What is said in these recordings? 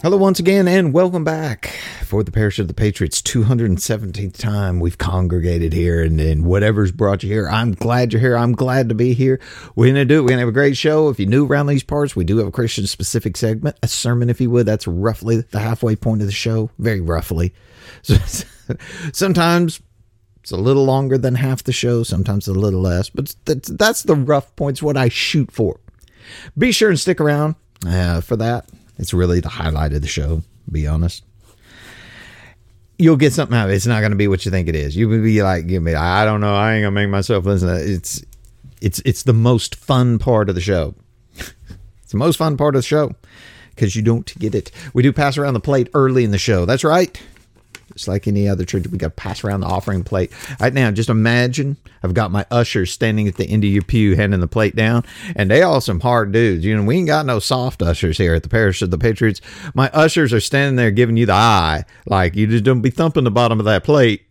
Hello once again, and welcome back for the Parish of the Patriots. 217th time we've congregated here, and whatever's brought you here, I'm glad you're here. I'm glad to be here. We're going to do it. We're going to have a great show. If you're new around these parts, we do have a Christian-specific segment, a sermon, if you would. That's roughly the halfway point of the show, very roughly. So, sometimes it's a little longer than half the show, sometimes a little less, but that's the rough points, what I shoot for. Be sure and stick around for that. It's really the highlight of the show, be honest. You'll get something out of it. It's not going to be what you think it is. You'll be like, I don't know. I ain't going to make myself listen to that. It's the most fun part of the show. It's the most fun part of the show because you don't get it. We do pass around the plate early in the show. That's right. Just like any other church, we got to pass around the offering plate. Right now, just imagine I've got my ushers standing at the end of your pew handing the plate down, and they all some hard dudes. You know, we ain't got no soft ushers here at the Parish of the Patriots. My ushers are standing there giving you the eye, like you just don't be thumping the bottom of that plate.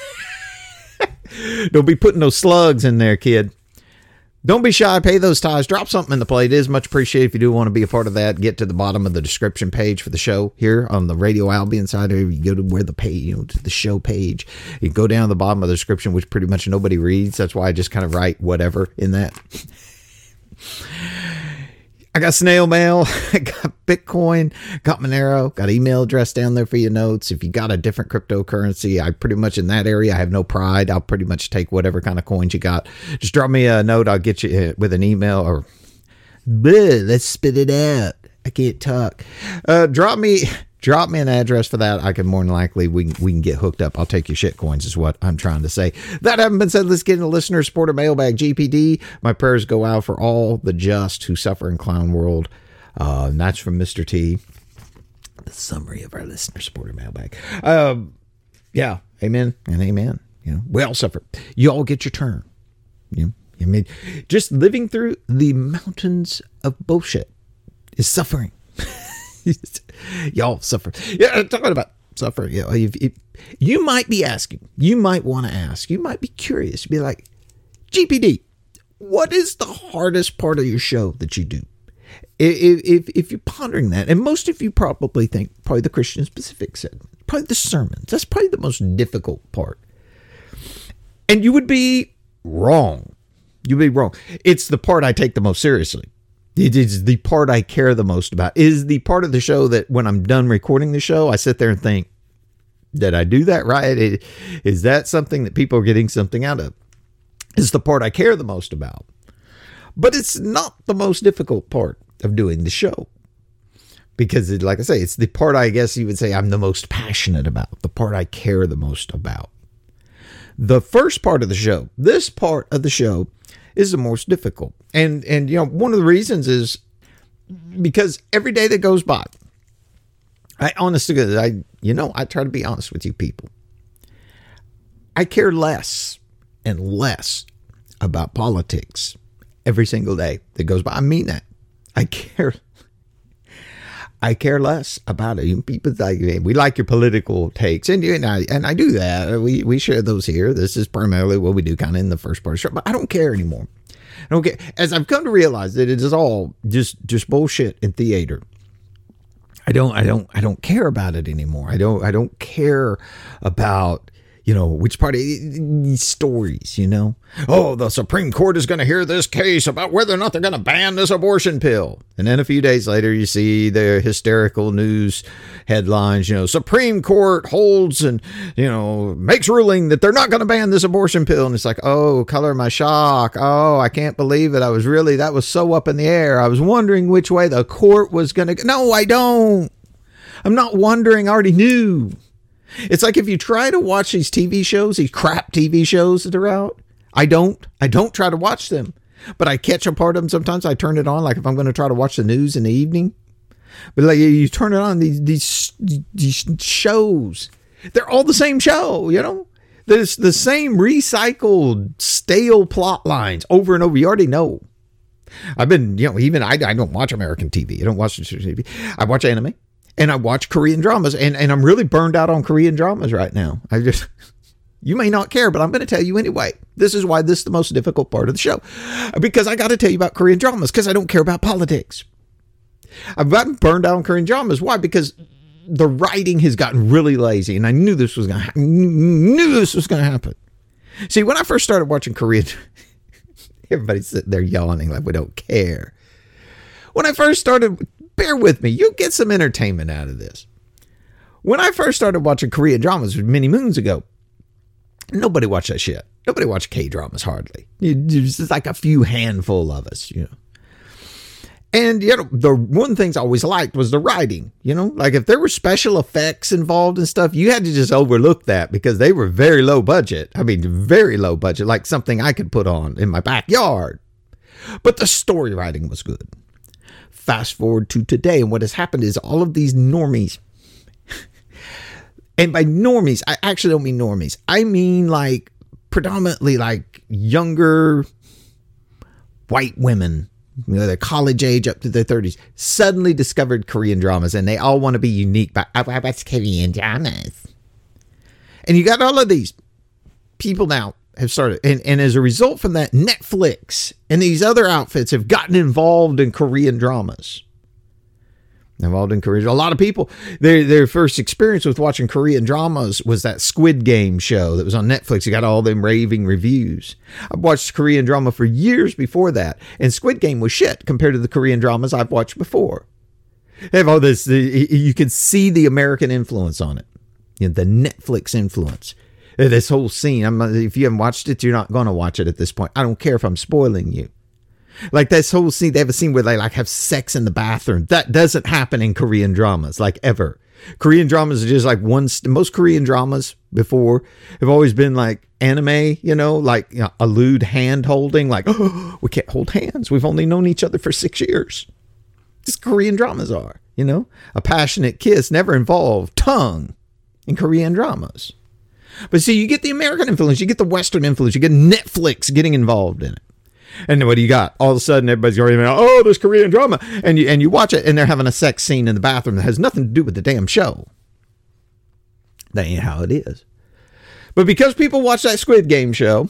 Don't be putting those slugs in there, kid. Don't be shy. Pay those tithes. Drop something in the plate. It is much appreciated if you do want to be a part of that. Get to the bottom of the description page for the show here on the Radio Albion side. You go to where the page, to the show page. You go down to the bottom of the description, which pretty much nobody reads. That's why I just kind of write whatever in that. I got snail mail, I got Bitcoin, got Monero, got email address down there for your notes. If you got a different cryptocurrency, I pretty much in that area, I have no pride. I'll pretty much take whatever kind of coins you got. Just drop me a note. I'll get you with an email or let's spit it out. I can't talk. Drop me an address for that. I can more than likely, we can get hooked up. I'll take your shit coins is what I'm trying to say. That having been said, let's get into listener supporter mailbag. GPD, my prayers go out for all the just who suffer in clown world. And that's from Mr. T. The summary of our listener supporter mailbag. Yeah, amen and amen. You know, we all suffer. You all get your turn. You know, I mean, just living through the mountains of bullshit is suffering. Y'all suffer. Yeah, talking about suffer. You know, you might be asking, you might want to ask, you might be curious, be like, GPD, what is the hardest part of your show that you do? If you're pondering that, and most of you probably think probably the Christian specific segment, probably the sermons, that's probably the most difficult part. And you would be wrong. You'd be wrong. It's the part I take the most seriously. It is the part I care the most about. It is the part of the show that when I'm done recording the show, I sit there and think, did I do that right? Is that something that people are getting something out of? It's the part I care the most about. But it's not the most difficult part of doing the show. Because, like I say, it's the part I guess you would say I'm the most passionate about. The part I care the most about. The first part of the show, this part of the show, is the most difficult. And you know, one of the reasons is because every day that goes by, I try to be honest with you people. I care less and less about politics every single day that goes by. I mean that. I care less about it. People like, we like your political takes, and I do that. We share those here. This is primarily what we do, kind of in the first part of the show. But I don't care anymore. I don't care. As I've come to realize that it is all just bullshit and theater. I don't care about it anymore. I don't care about, you know, which part of these stories, you know. Oh, the Supreme Court is going to hear this case about whether or not they're going to ban this abortion pill. And then a few days later, you see the hysterical news headlines, you know, Supreme Court holds and, you know, makes ruling that they're not going to ban this abortion pill. And it's like, oh, color my shock. Oh, I can't believe it. That was so up in the air. I was wondering which way the court was going to go. No, I don't. I'm not wondering. I already knew. It's like if you try to watch these TV shows, these crap TV shows that are out, I don't try to watch them, but I catch a part of them. Sometimes I turn it on, like if I'm going to try to watch the news in the evening, but like you turn it on, these shows, they're all the same show, you know, there's the same recycled stale plot lines over and over. You already know. I've been, you know, even I don't watch American TV. I don't watch TV. I watch anime. And I watch Korean dramas, and I'm really burned out on Korean dramas right now. You may not care, but I'm going to tell you anyway. This is why this is the most difficult part of the show. Because I got to tell you about Korean dramas, because I don't care about politics. I've gotten burned out on Korean dramas. Why? Because the writing has gotten really lazy, and I knew this was going to happen. See, when I first started watching Korean, everybody's sitting there yawning like we don't care. When I first started, bear with me, you'll get some entertainment out of this. When I first started watching Korean dramas many moons ago, nobody watched that shit. Nobody watched K-dramas hardly. There's just like a few handful of us, you know. And, you know, the one things I always liked was the writing, you know. Like if there were special effects involved and stuff, you had to just overlook that because they were very low budget. I mean, very low budget, like something I could put on in my backyard. But the story writing was good. Fast forward to today, and what has happened is all of these normies, and by normies, I actually don't mean normies. I mean like predominantly like younger white women, you know, they're college age up to their 30s, suddenly discovered Korean dramas, and they all want to be unique. But what's Korean dramas? And you got all of these people now have started, and as a result from that, Netflix and these other outfits have gotten involved in Korean dramas. A lot of people, their first experience with watching Korean dramas was that Squid Game show that was on Netflix. It got all them raving reviews. I've watched Korean drama for years before that, and Squid Game was shit compared to the Korean dramas I've watched before. They have all this, you can see the American influence on it, you know, the Netflix influence. This whole scene, if you haven't watched it, you're not going to watch it at this point. I don't care if I'm spoiling you. Like this whole scene, they have a scene where they like have sex in the bathroom. That doesn't happen in Korean dramas, like ever. Korean dramas are just like most Korean dramas before have always been like anime, you know, like, you know, a lewd hand holding, like, oh, we can't hold hands. We've only known each other for 6 years. This Korean dramas are, you know, a passionate kiss never involved tongue in Korean dramas. But see, you get the American influence, you get the Western influence, you get Netflix getting involved in it. And then what do you got? All of a sudden, everybody's going, oh, there's Korean drama. And you watch it, and they're having a sex scene in the bathroom that has nothing to do with the damn show. That ain't how it is. But because people watch that Squid Game show,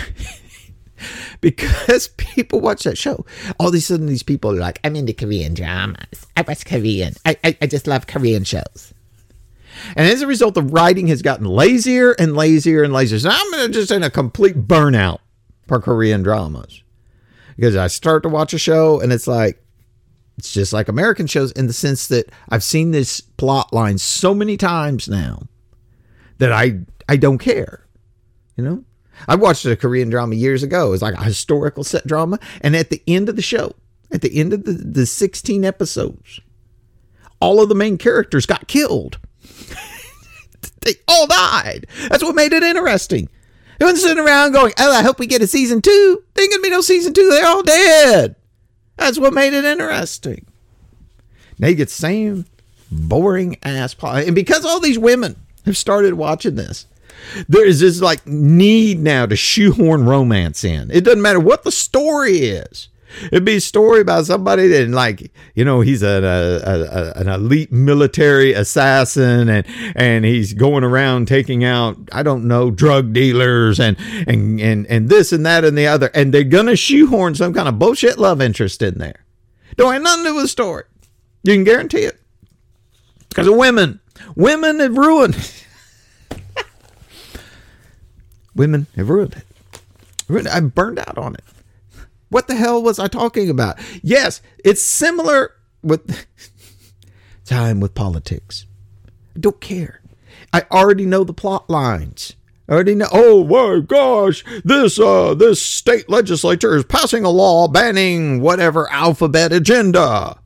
all of a sudden these people are like, I'm into Korean dramas. I watch Korean. I just love Korean shows. And as a result, the writing has gotten lazier and lazier and lazier. So I'm just in a complete burnout for Korean dramas. Because I start to watch a show and it's just like American shows in the sense that I've seen this plot line so many times now that I don't care. You know, I watched a Korean drama years ago. It was like a historical set drama. And at the end of the show, at the end of the 16 episodes, all of the main characters got killed. They all died. That's what made it interesting. They wasn't sitting around going, oh, I hope we get a season 2. There ain't going to be no season 2. They're all dead. That's what made it interesting. Now you get the same boring ass plot. And because all these women have started watching this, there is this like need now to shoehorn romance in. It doesn't matter what the story is. It'd be a story about somebody that, like, you know, he's an elite military assassin and he's going around taking out, I don't know, drug dealers and this and that and the other. And they're going to shoehorn some kind of bullshit love interest in there. Don't have nothing to do with the story. You can guarantee it. Because of women. Women have ruined. Women have ruined it. I'm burned out on it. What the hell was I talking about? Yes, it's similar with time with politics. I don't care. I already know the plot lines. I already know. Oh my gosh, this state legislature is passing a law banning whatever alphabet agenda.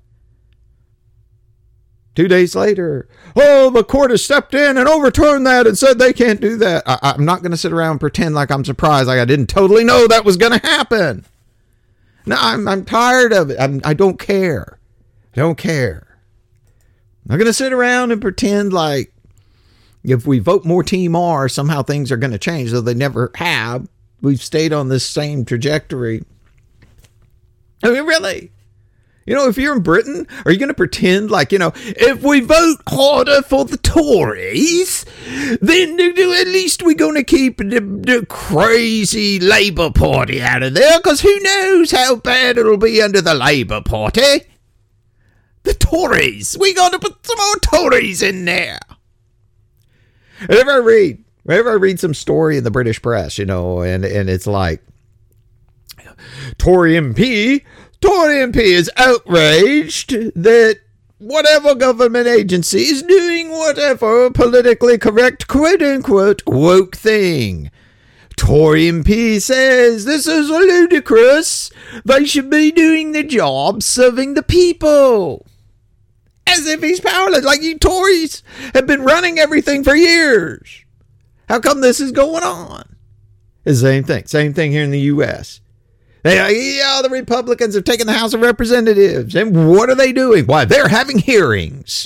2 days later, oh, the court has stepped in and overturned that and said they can't do that. I'm not going to sit around and pretend like I'm surprised, like I didn't totally know that was going to happen. No, I'm tired of it. I don't care. I don't care. I'm not going to sit around and pretend like if we vote more Team R, somehow things are going to change, though they never have. We've stayed on this same trajectory. I mean, really? You know, if you're in Britain, are you going to pretend like, you know, if we vote harder for the Tories, then at least we're going to keep the crazy Labour Party out of there, because who knows how bad it'll be under the Labour Party? The Tories. We got to put some more Tories in there. Whenever I read some story in the British press, and it's like, Tory MP is outraged that whatever government agency is doing whatever politically correct, quote unquote, woke thing. Tory MP says this is ludicrous. They should be doing their job serving the people. As if he's powerless. Like, you Tories have been running everything for years. How come this is going on? It's the same thing. Same thing here in the U.S. The Republicans have taken the House of Representatives. And what are they doing? Why, they're having hearings.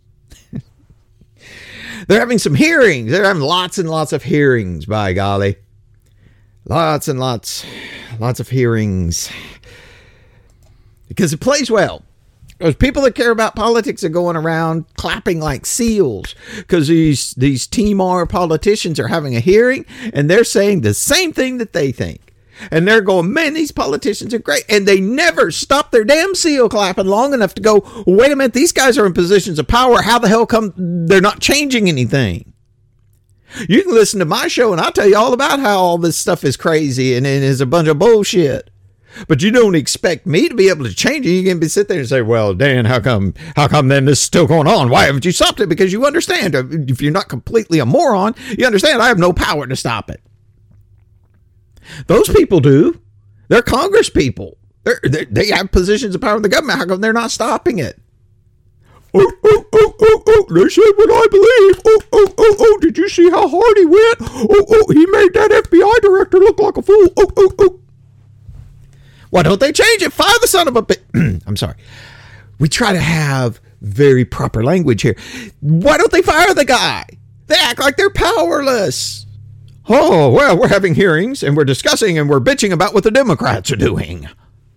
They're having some hearings. They're having lots and lots of hearings, by golly. Lots and lots of hearings. Because it plays well. Those people that care about politics are going around clapping like seals because these Team R politicians are having a hearing and they're saying the same thing that they think. And they're going, man, these politicians are great. And they never stop their damn seal clapping long enough to go, wait a minute, these guys are in positions of power. How the hell come they're not changing anything? You can listen to my show and I'll tell you all about how all this stuff is crazy and is a bunch of bullshit. But you don't expect me to be able to change it. You can sit there and say, well, Dan, how come then this is still going on? Why haven't you stopped it? Because you understand, if you're not completely a moron, you understand I have no power to stop it. Those people do. They're Congress people. They have positions of power in the government. How come they're not stopping it? Oh, they said what I believe. Oh, did you see how hard he went? Oh, he made that FBI director look like a fool. Oh. Why don't they change it? Fire the son of a bitch. I'm sorry. We try to have very proper language here. Why don't they fire the guy? They act like they're powerless. Oh, well, we're having hearings and we're discussing and we're bitching about what the Democrats are doing.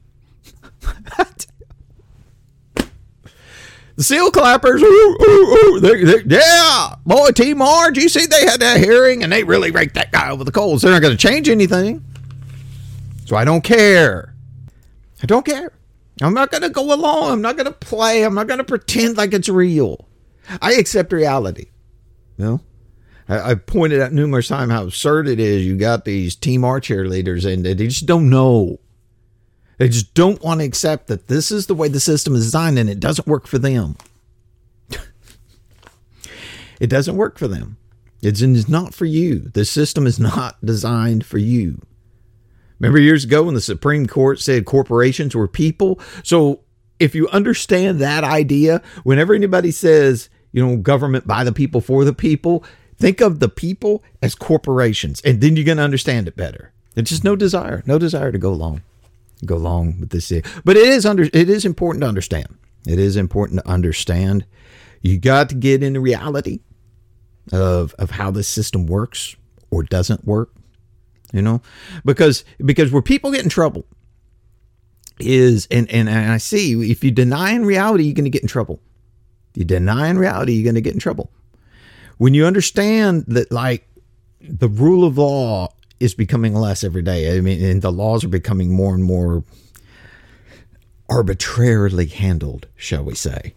The seal clappers, yeah, boy, Team R, did you see they had that hearing and they really raked that guy over the coals. They're not going to change anything. So I don't care. I'm not going to go along. I'm not going to play. I'm not going to pretend like it's real. I accept reality. I've pointed out numerous times how absurd it is. You got these Team R cheerleaders and they just don't know. They just don't want to accept that this is the way the system is designed and it doesn't work for them. It doesn't work for them. It's not for you. The system is not designed for you. Remember years ago when the Supreme Court said corporations were people? So if you understand that idea, whenever anybody says, government by the people, for the people, think of the people as corporations, and then you're going to understand it better. There's just no desire to go along with this. But it is important to understand. It is important to understand. You got to get in the reality of how this system works or doesn't work. Because where people get in trouble is, and I see, if you deny in reality, you're going to get in trouble. If you deny in reality, you're going to get in trouble. When you understand that, like, the rule of law is becoming less every day. I mean, and the laws are becoming more and more arbitrarily handled, shall we say.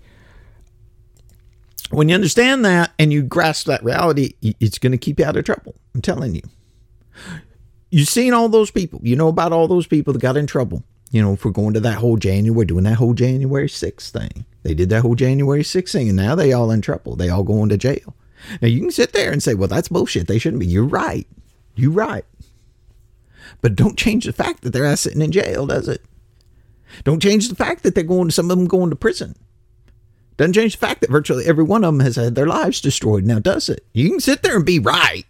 When you understand that and you grasp that reality, it's going to keep you out of trouble. I'm telling you. You've seen all those people. You know about all those people that got in trouble. If we're going to that whole doing that whole January 6th thing. They did that whole January 6th thing, and now they all in trouble. They all going to jail. Now, you can sit there and say, well, that's bullshit. They shouldn't be. You're right. You're right. But don't change the fact that they're sitting in jail, does it? Don't change the fact that some of them going to prison. Doesn't change the fact that virtually every one of them has had their lives destroyed. Now, does it? You can sit there and be right.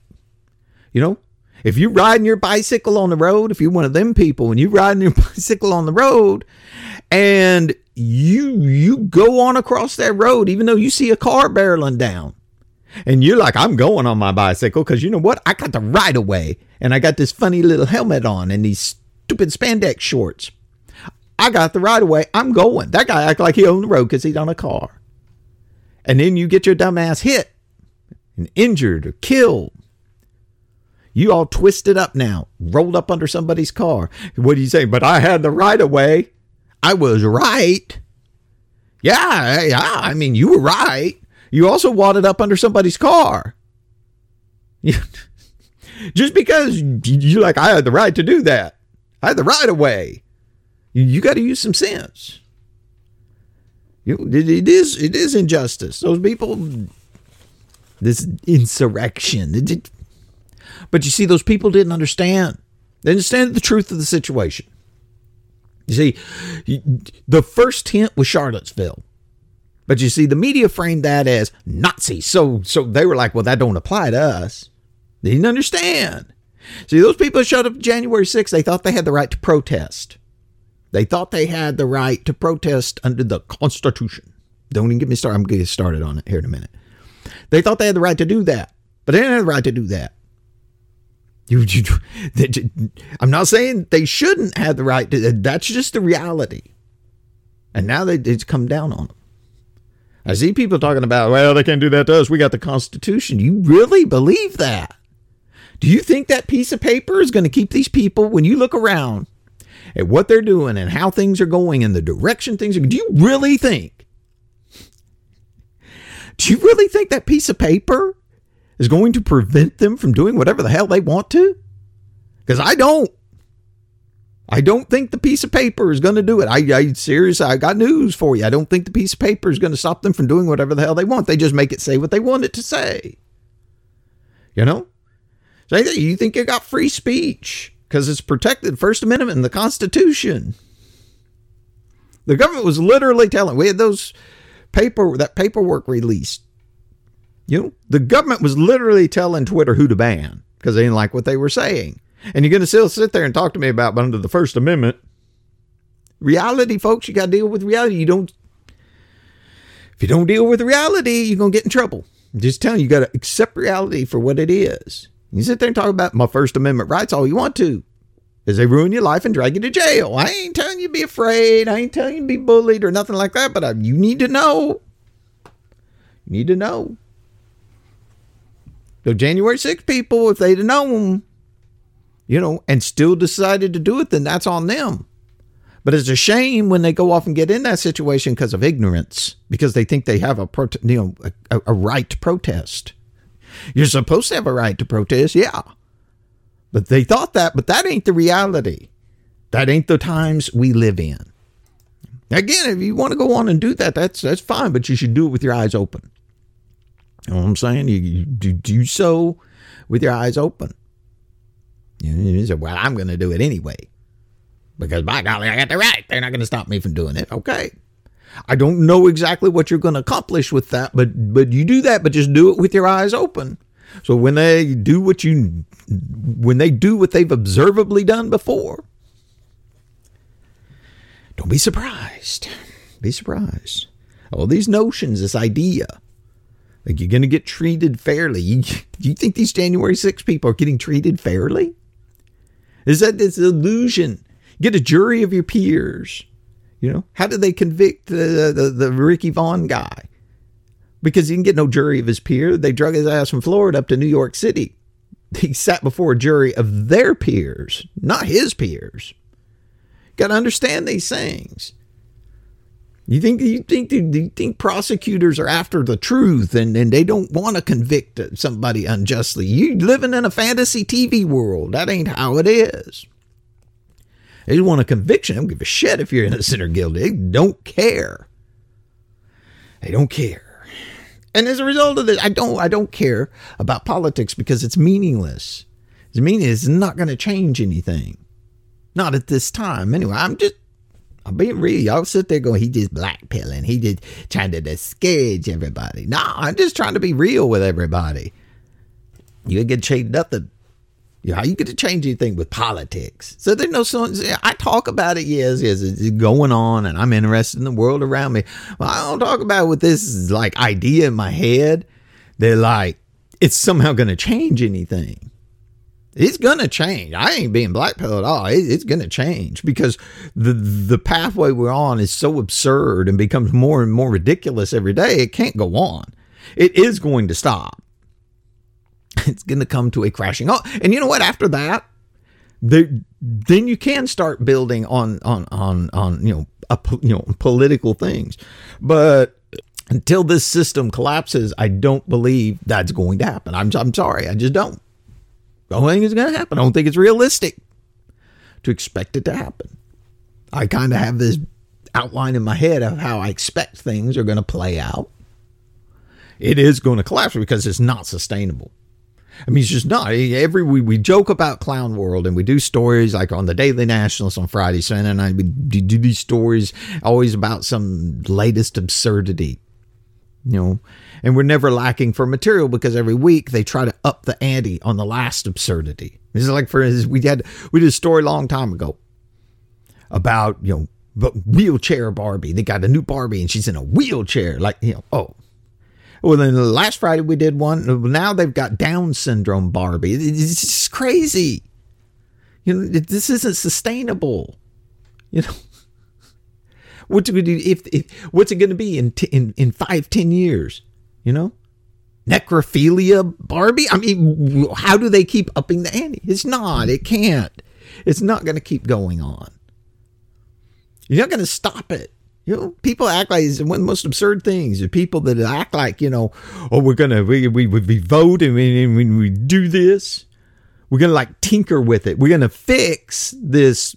If you're riding your bicycle on the road, if you're one of them people and you're riding your bicycle on the road and you go on across that road, even though you see a car barreling down, and you're like, I'm going on my bicycle because you know what? I got the right of way and I got this funny little helmet on and these stupid spandex shorts. I got the right of way. I'm going. That guy act like he owned the road because he's on a car. And then you get your dumb ass hit and injured or killed. You all twisted up now, rolled up under somebody's car. What do you say? But I had the right of way. I was right. Yeah, I mean, you were right. You also wadded up under somebody's car. Just because you're like, I had the right to do that. I had the right of way. You got to use some sense. It is injustice. Those people, this insurrection. But you see, those people didn't understand. They understand the truth of the situation. You see, the first hint was Charlottesville. But you see, the media framed that as Nazis. So they were like, well, that don't apply to us. They didn't understand. See, those people that showed up January 6th, they thought they had the right to protest. They thought they had the right to protest under the Constitution. Don't even get me started. I'm going to get started on it here in a minute. They thought they had the right to do that. But they didn't have the right to do that. I'm not saying they shouldn't have the right to. That's just the reality. And now it's come down on them. I see people talking about, well, they can't do that to us. We got the Constitution. You really believe that? Do you think that piece of paper is going to keep these people, when you look around at what they're doing and how things are going and the direction things are, do you really think that piece of paper is going to prevent them from doing whatever the hell they want to? Because I don't think the piece of paper is going to do it. I seriously, I got news for you. I don't think the piece of paper is going to stop them from doing whatever the hell they want. They just make it say what they want it to say. You know? So you think you got free speech because it's protected, First Amendment in the Constitution. The government was literally telling, we had that paperwork released. You know, the government was literally telling Twitter who to ban because they didn't like what they were saying. And you're going to still sit there and talk to me about, but under the First Amendment, reality, folks, you got to deal with reality. If you don't deal with reality, you're going to get in trouble. I'm just telling you, you got to accept reality for what it is. You sit there and talk about my First Amendment rights all you want to, as they ruin your life and drag you to jail. I ain't telling you to be afraid. I ain't telling you to be bullied or nothing like that, but you need to know. You need to know. So January 6th people, if they'd have known, and still decided to do it, then that's on them. But it's a shame when they go off and get in that situation because of ignorance, because they think they have a right to protest. You're supposed to have a right to protest, yeah. But they thought that, but that ain't the reality. That ain't the times we live in. Again, if you want to go on and do that, that's fine, but you should do it with your eyes open. You know what I'm saying? You do so with your eyes open. You say, well, I'm going to do it anyway. Because by golly, I got the right. They're not going to stop me from doing it. Okay. I don't know exactly what you're going to accomplish with that, but you do that, but just do it with your eyes open. So when they do what they've observably done before, don't be surprised. Be surprised. All these notions, this idea, like you're going to get treated fairly. Do you think these January 6 people are getting treated fairly? Is that this illusion? Get a jury of your peers. How did they convict the Ricky Vaughn guy? Because he didn't get no jury of his peer. They drug his ass from Florida up to New York City. He sat before a jury of their peers, not his peers. Got to understand these things. You think prosecutors are after the truth and they don't want to convict somebody unjustly? You living in a fantasy TV world. That ain't how it is. They just want a conviction. They don't give a shit if you're innocent or guilty. They don't care. They don't care. And as a result of this, I don't care about politics because it's meaningless. It's not going to change anything. Not at this time. Anyway, I'm being real. Y'all sit there going, he just blackpilling. He just trying to discourage everybody. No, I'm just trying to be real with everybody. You ain't get changed nothing. How you get to change anything with politics? So there's no songs. I talk about it, yes, it's going on, and I'm interested in the world around me. Well, I don't talk about it with this like idea in my head. They're like, it's somehow going to change anything. It's going to change. I ain't being blackpilled at all. It's going to change because the pathway we're on is so absurd and becomes more and more ridiculous every day. It can't go on. It is going to stop. It's going to come to a crashing halt. And you know what? After that, then you can start building on political things. But until this system collapses, I don't believe that's going to happen. I'm sorry, I just don't. I don't think it's going to happen. I don't think it's realistic to expect it to happen. I kind of have this outline in my head of how I expect things are going to play out. It is going to collapse because it's not sustainable. I mean, it's just not. We joke about Clown World, and we do stories like on the Daily Nationalist on Friday. So, and I do these stories always about some latest absurdity, and we're never lacking for material because every week they try to up the ante on the last absurdity. This is like, for instance, we did a story a long time ago about, but wheelchair Barbie. They got a new Barbie and she's in a wheelchair. Well, then last Friday we did one. Now they've got Down syndrome Barbie. It's just crazy. This isn't sustainable. What's it going to do what's it going to be in 5-10 years? Necrophilia Barbie. I mean, how do they keep upping the ante? It's not. It can't. It's not going to keep going on. You're not going to stop it. People act like it's one of the most absurd things. The people that act like, we vote and we do this. We're going to tinker with it. We're going to fix this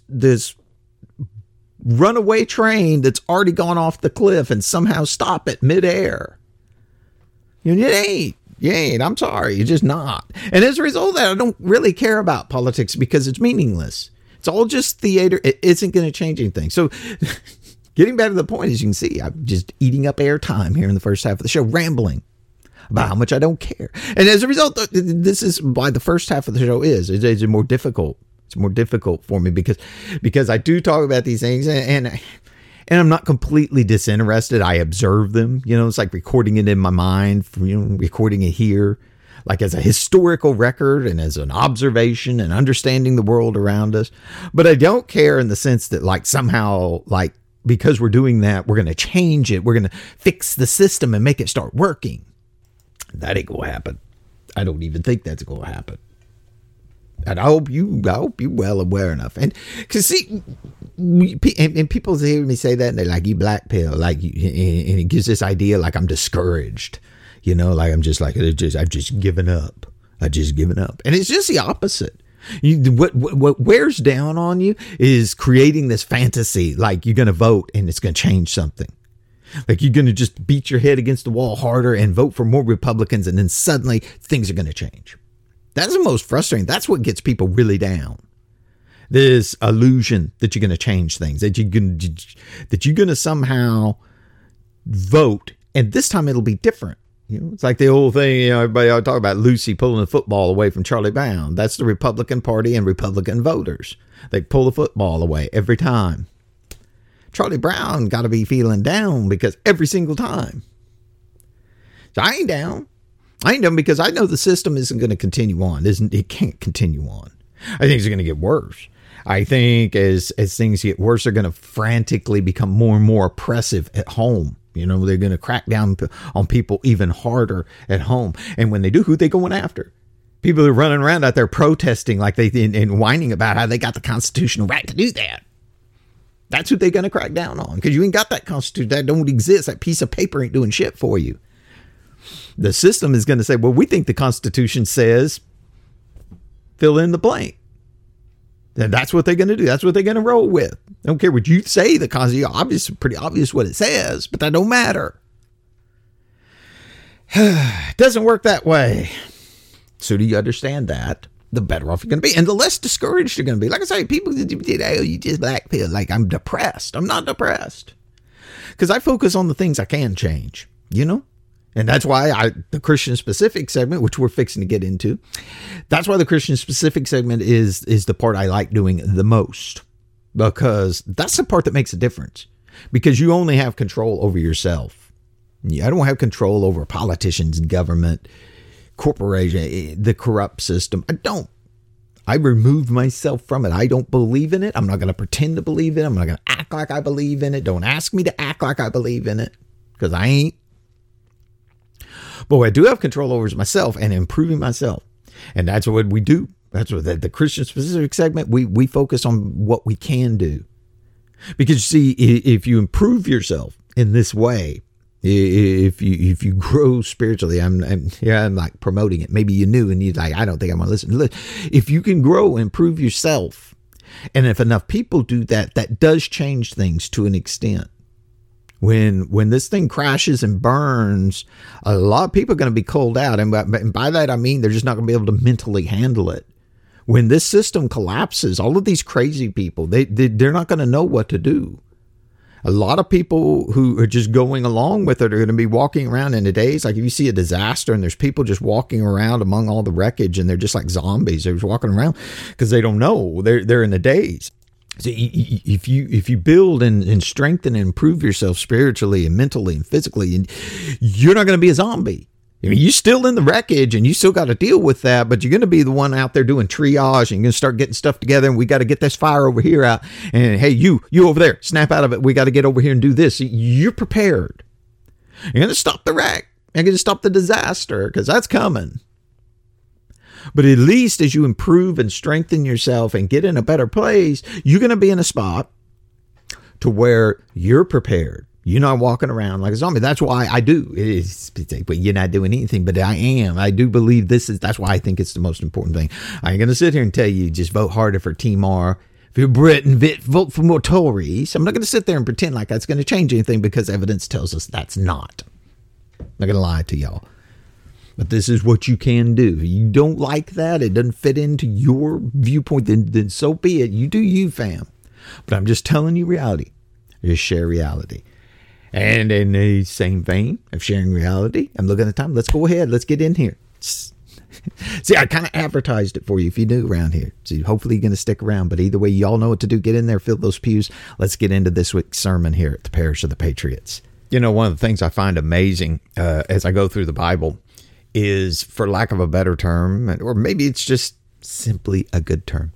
runaway train that's already gone off the cliff and somehow stop it midair. You ain't. I'm sorry. You're just not. And as a result of that, I don't really care about politics because it's meaningless. It's all just theater. It isn't going to change anything. So getting back to the point, as you can see, I'm just eating up airtime here in the first half of the show, rambling about how much I don't care. And as a result, this is why the first half of the show is more difficult. It's more difficult for me because I do talk about these things and I'm not completely disinterested. I observe them. It's like recording it in my mind, recording it here, like as a historical record and as an observation and understanding the world around us. But I don't care in the sense that somehow because we're doing that, we're going to change it. We're going to fix the system and make it start working. That ain't going to happen. I don't even think that's going to happen. And I hope you're well aware enough. And because see, and people hear me say that and they're like, you black pill, and it gives this idea like I'm discouraged, I'm just I've just given up. I've just given up. And it's just the opposite. What wears down on you is creating this fantasy like you're going to vote and it's going to change something. Like you're going to just beat your head against the wall harder and vote for more Republicans and then suddenly things are going to change. That's the most frustrating. That's what gets people really down. This illusion that you're going to change things, that you're going to somehow vote, and this time it'll be different. It's like the old thing, everybody always talk about Lucy pulling the football away from Charlie Brown. That's the Republican Party and Republican voters. They pull the football away every time. Charlie Brown got to be feeling down because every single time. So I ain't down. Because I know the system isn't going to continue on. It can't continue on. I think it's going to get worse. I think as things get worse, they're going to frantically become more and more oppressive at home. They're going to crack down on people even harder at home. And when they do, who they going after? People are running around out there protesting like and whining about how they got the constitutional right to do that. That's who they're going to crack down on because you ain't got that constitution. That don't exist. That piece of paper ain't doing shit for you. The system is going to say, well, we think the Constitution says fill in the blank. And that's what they're going to do. That's what they're going to roll with. I don't care what you say. The Constitution, pretty obvious what it says, but that don't matter. It doesn't work that way. So do you understand that? The better off you're going to be. And the less discouraged you're going to be. Like I say, people you just black pill. Like I'm depressed. I'm not depressed. Because I focus on the things I can change, And that's why the Christian specific segment, which we're fixing to get into, that's why the Christian specific segment is the part I like doing the most, because that's the part that makes a difference, because you only have control over yourself. I don't have control over politicians, government, corporation, the corrupt system. I don't. I remove myself from it. I don't believe in it. I'm not going to pretend to believe in it. I'm not going to act like I believe in it. Don't ask me to act like I believe in it, because I ain't. But what I do have control over is myself and improving myself. And that's what we do That's what the Christian specific segment, we focus on what we can do. Because you see, if you improve yourself in this way, if you grow spiritually, I'm like promoting it. Maybe you knew and you're like, I don't think I'm going to listen. If you can grow and improve yourself, and if enough people do that, that does change things to an extent. When this thing crashes and burns, a lot of people are going to be culled out. And by that, I mean, they're just not going to be able to mentally handle it. When this system collapses, all of these crazy people, they're not going to know what to do. A lot of people who are just going along with it are going to be walking around in a daze. Like if you see a disaster and there's people just walking around among all the wreckage and they're just like zombies. They're just walking around because they don't know. They're in a daze. So if you build and strengthen and improve yourself spiritually and mentally and physically, you're not going to be a zombie. I mean, you're still in the wreckage and you still got to deal with that, but you're going to be the one out there doing triage and you're going to start getting stuff together and we got to get this fire over here out. And hey, you over there, snap out of it. We got to get over here and do this. You're prepared. You're going to stop the wreck. You're going to stop the disaster because that's coming. But at least as you improve and strengthen yourself and get in a better place, you're going to be in a spot to where you're prepared. You're not walking around like a zombie. That's why I do. But you're not doing anything, but I am. I do believe that's why I think it's the most important thing. I ain't going to sit here and tell you just vote harder for Team R. If you're Britain, vote for more Tories. I'm not going to sit there and pretend like that's going to change anything because evidence tells us that's not. I'm not going to lie to y'all. But this is what you can do. If you don't like that, it doesn't fit into your viewpoint, then so be it. You do you, fam. But I'm just telling you reality. I just share reality. And in the same vein of sharing reality, I'm looking at the time. Let's go ahead. Let's get in here. See, I kind of advertised it for you if you do around here. See, hopefully you're going to stick around. But either way, y'all know what to do. Get in there, fill those pews. Let's get into this week's sermon here at the Parish of the Patriots. You know, one of the things I find amazing as I go through the Bible is, for lack of a better term, or maybe it's just simply a good term,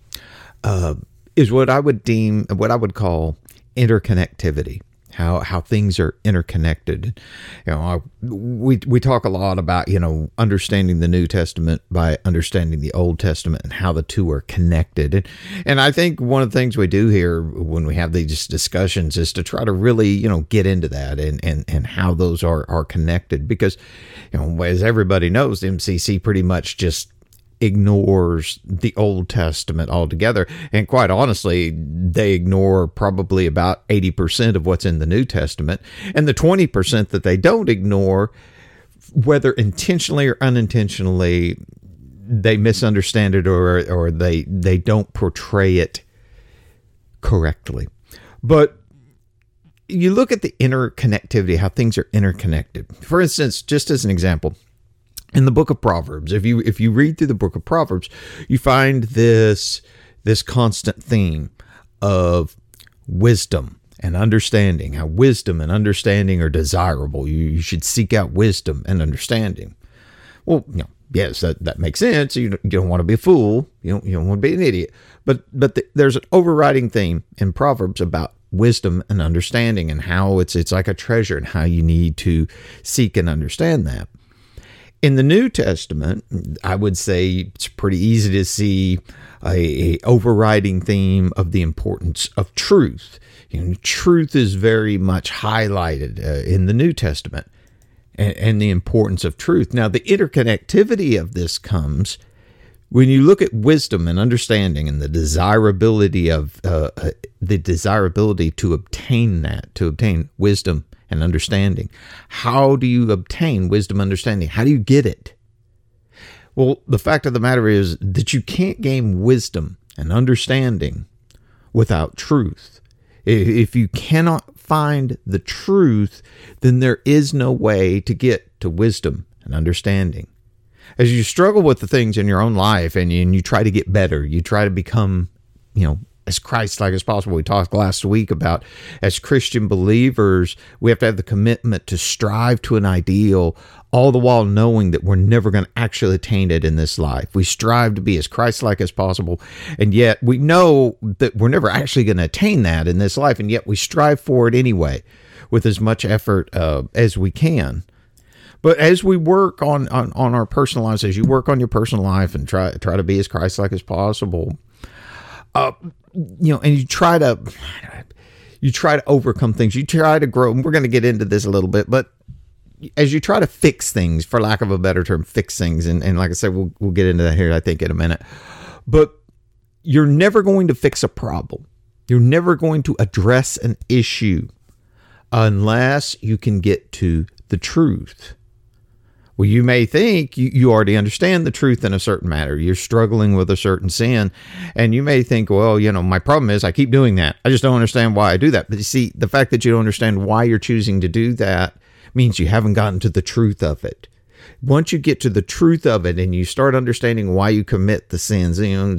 is what I would call interconnectivity. How things are interconnected. You know, we talk a lot about, understanding the New Testament by understanding the Old Testament and how the two are connected. And I think one of the things we do here when we have these discussions is to try to really, get into that and how those are connected. Because, as everybody knows, the MCC pretty much just ignores the Old Testament altogether. And quite honestly, they ignore probably about 80% of what's in the New Testament. And the 20% that they don't ignore, whether intentionally or unintentionally, they misunderstand it or they don't portray it correctly. But you look at the interconnectivity, how things are interconnected. For instance, just as an example, in the book of Proverbs, if you read through the book of Proverbs, you find this constant theme of wisdom and understanding, how wisdom and understanding are desirable. You should seek out wisdom and understanding. Well, yes, that makes sense. You don't want to be a fool. You don't want to be an idiot. But there's an overriding theme in Proverbs about wisdom and understanding and how it's like a treasure and how you need to seek and understand that. In the New Testament, I would say it's pretty easy to see a overriding theme of the importance of truth. Truth is very much highlighted in the New Testament and the importance of truth. Now, the interconnectivity of this comes when you look at wisdom and understanding and the desirability to obtain that, to obtain wisdom and understanding. How do you obtain wisdom, understanding? How do you get it? Well, the fact of the matter is that you can't gain wisdom and understanding without truth. If you cannot find the truth, then there is no way to get to wisdom and understanding. As you struggle with the things in your own life and you try to get better, you try to become, as Christ-like as possible. We talked last week about, as Christian believers, we have to have the commitment to strive to an ideal, all the while knowing that we're never going to actually attain it in this life. We strive to be as Christ-like as possible, and yet we know that we're never actually going to attain that in this life, and yet we strive for it anyway with as much effort as we can. But as we work on our personal lives, as you work on your personal life and try to be as Christ-like as possible, and you try to overcome things. You try to grow. And we're going to get into this a little bit, but as you try to fix things, for lack of a better term, fix things, and like I said, we'll get into that here, I think, in a minute. But you're never going to fix a problem. You're never going to address an issue unless you can get to the truth. Well, you may think you already understand the truth in a certain matter. You're struggling with a certain sin, and you may think, well, my problem is I keep doing that. I just don't understand why I do that. But you see, the fact that you don't understand why you're choosing to do that means you haven't gotten to the truth of it. Once you get to the truth of it and you start understanding why you commit the sins,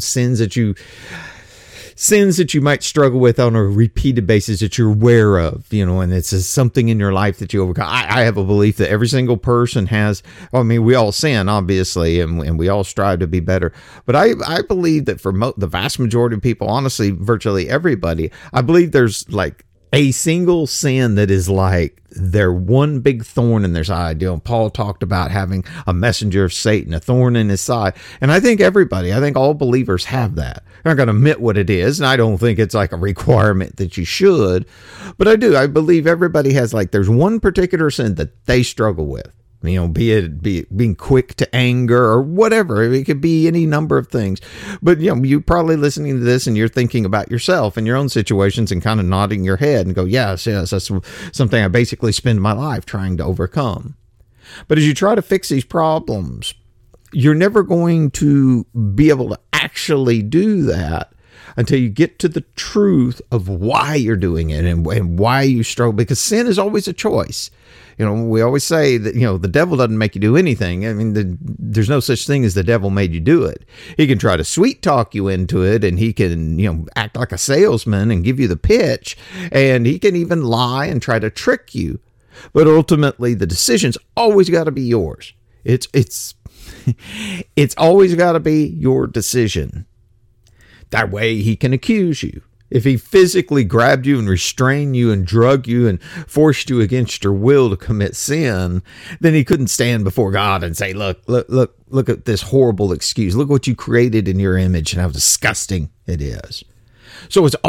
sins that you might struggle with on a repeated basis that you're aware of, and it's something in your life that you overcome. I have a belief that every single person has, we all sin, obviously, and we all strive to be better. But I believe that for the vast majority of people, honestly, virtually everybody, I believe there's like a single sin that is like their one big thorn in their side. Paul talked about having a messenger of Satan, a thorn in his side. And I think all believers have that. They're not going to admit what it is. And I don't think it's like a requirement that you should, but I do. I believe everybody has there's one particular sin that they struggle with. Be it being quick to anger or whatever. It could be any number of things. But, you're probably listening to this and you're thinking about yourself and your own situations and kind of nodding your head and go, yes, that's something I basically spend my life trying to overcome. But as you try to fix these problems, you're never going to be able to actually do that until you get to the truth of why you're doing it and why you struggle, because sin is always a choice. We always say that, the devil doesn't make you do anything. There's no such thing as the devil made you do it. He can try to sweet talk you into it, and he can, act like a salesman and give you the pitch, and he can even lie and try to trick you. But ultimately, the decision's always got to be yours. It's always got to be your decision. That way he can accuse you. If he physically grabbed you and restrained you and drug you and forced you against your will to commit sin, then he couldn't stand before God and say, look at this horrible excuse. Look what you created in your image and how disgusting it is. So there's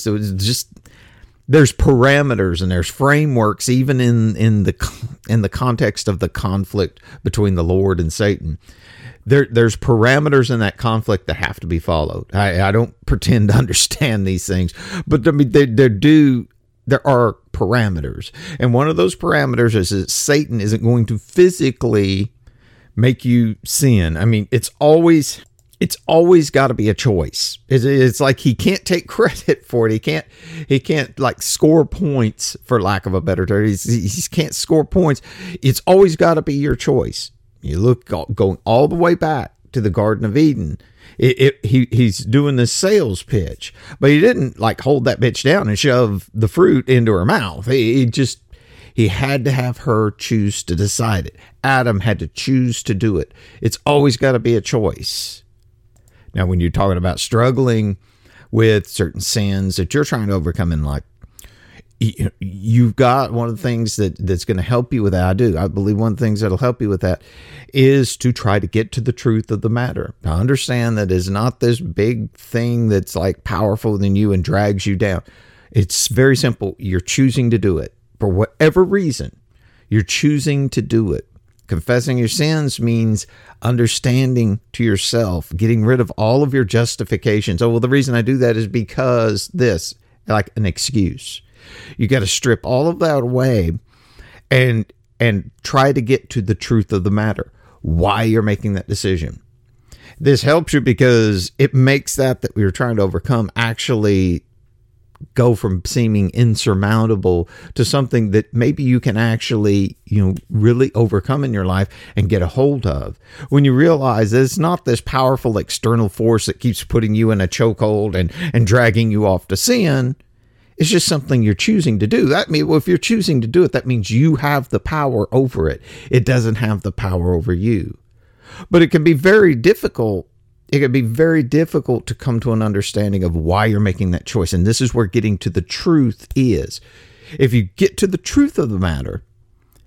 parameters and there's frameworks, even in the context of the conflict between the Lord and Satan. There's parameters in that conflict that have to be followed. I don't pretend to understand these things, but there are parameters. And one of those parameters is that Satan isn't going to physically make you sin. It's always got to be a choice. It's like he can't take credit for it. He can't score points, for lack of a better term. He can't score points. It's always got to be your choice. You look going all the way back to the Garden of Eden. He's doing this sales pitch, but he didn't hold that bitch down and shove the fruit into her mouth. He had to have her choose to decide it. Adam had to choose to do it. It's always got to be a choice. Now, when you're talking about struggling with certain sins that you're trying to overcome in life, you've got one of the things that's going to help you with that. I believe one of the things that'll help you with that is to try to get to the truth of the matter. Now, understand that it's not this big thing that's powerful than you and drags you down. It's very simple. You're choosing to do it for whatever reason. You're choosing to do it. Confessing your sins means understanding to yourself, getting rid of all of your justifications. Oh, well, the reason I do that is because this, like an excuse. You got to strip all of that away and try to get to the truth of the matter, why you're making that decision. This helps you because it makes that we were trying to overcome actually go from seeming insurmountable to something that maybe you can actually, really overcome in your life and get a hold of. When you realize that it's not this powerful external force that keeps putting you in a chokehold and dragging you off to sin. It's just something you're choosing to do. If you're choosing to do it, that means you have the power over it. It doesn't have the power over you. But it can be very difficult. It can be very difficult to come to an understanding of why you're making that choice. And this is where getting to the truth is. If you get to the truth of the matter,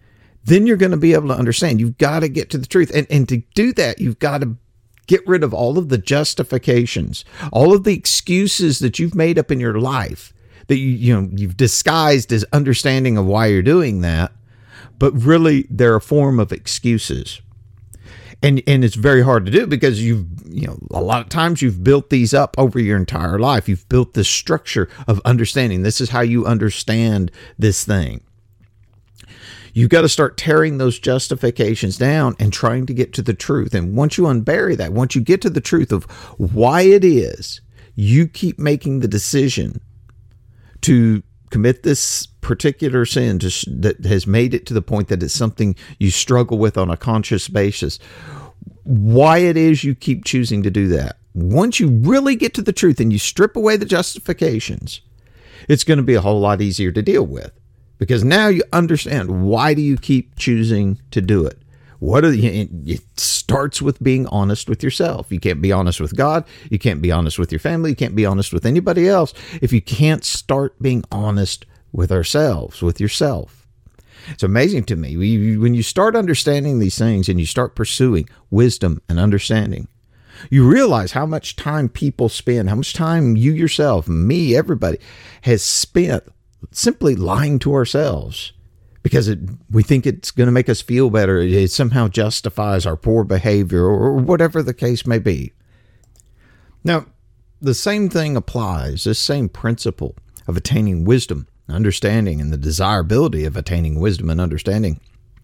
then you're going to be able to understand. You've got to get to the truth. And to do that, you've got to get rid of all of the justifications, all of the excuses that you've made up in your life that you've disguised as understanding of why you're doing that, but really they're a form of excuses. And it's very hard to do because a lot of times you've built these up over your entire life. You've built this structure of understanding. This is how you understand this thing. You've got to start tearing those justifications down and trying to get to the truth. And once you unbury that, once you get to the truth of why it is you keep making the decision to commit this particular sin that has made it to the point that it's something you struggle with on a conscious basis, why it is you keep choosing to do that. Once you really get to the truth and you strip away the justifications, it's going to be a whole lot easier to deal with, because now you understand why do you keep choosing to do it. It starts with being honest with yourself. You can't be honest with God. You can't be honest with your family. You can't be honest with anybody else if you can't start being honest with ourselves, with yourself. It's amazing to me. When you start understanding these things and you start pursuing wisdom and understanding, you realize how much time people spend, how much time you yourself, me, everybody has spent simply lying to ourselves. Because we think it's going to make us feel better. It somehow justifies our poor behavior or whatever the case may be. Now, the same thing applies, this same principle of attaining wisdom, understanding, and the desirability of attaining wisdom and understanding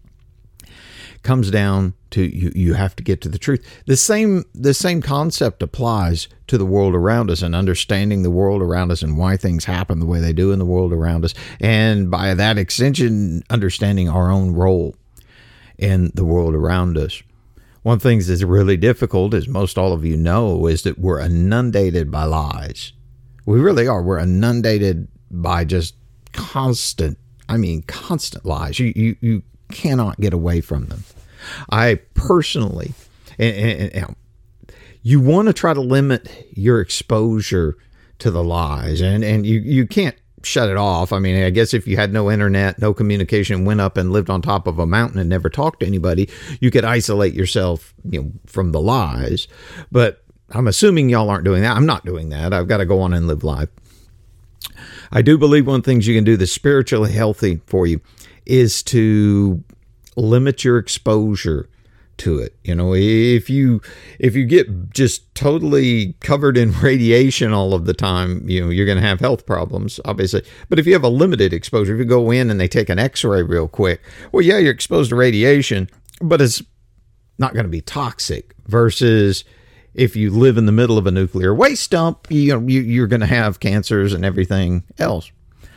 comes down to you have to get to the truth. The same concept applies to the world around us and understanding the world around us and why things happen the way they do in the world around us. And by that extension, understanding our own role in the world around us. One of the things that's really difficult, as most all of you know, is that we're inundated by lies. We really are. We're inundated by just constant lies. You cannot get away from them. I personally, and you want to try to limit your exposure to the lies, and you can't shut it off. I mean, I guess if you had no internet, no communication, went up and lived on top of a mountain and never talked to anybody, you could isolate yourself, from the lies. But I'm assuming y'all aren't doing that. I'm not doing that. I've got to go on and live life. I do believe one of the things you can do that's spiritually healthy for you is to limit your exposure to it. If you get just totally covered in radiation all of the time, you're going to have health problems, obviously. But if you have a limited exposure, if you go in and they take an x-ray real quick, well, yeah, you're exposed to radiation, but it's not going to be toxic versus if you live in the middle of a nuclear waste dump, you're going to have cancers and everything else.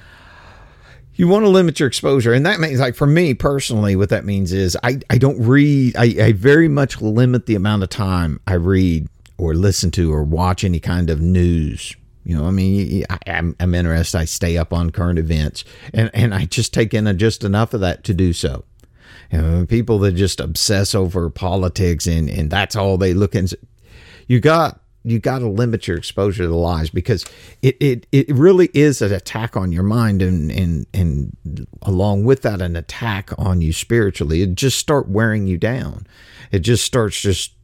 You want to limit your exposure. And that means, like, for me personally, what that means is I don't read. I very much limit the amount of time I read or listen to or watch any kind of news. I'm interested. I stay up on current events and I just take in just enough of that to do so. People that just obsess over politics and that's all they look at. You got to limit your exposure to the lies, because it really is an attack on your mind and along with that, an attack on you spiritually. It just start wearing you down. It just starts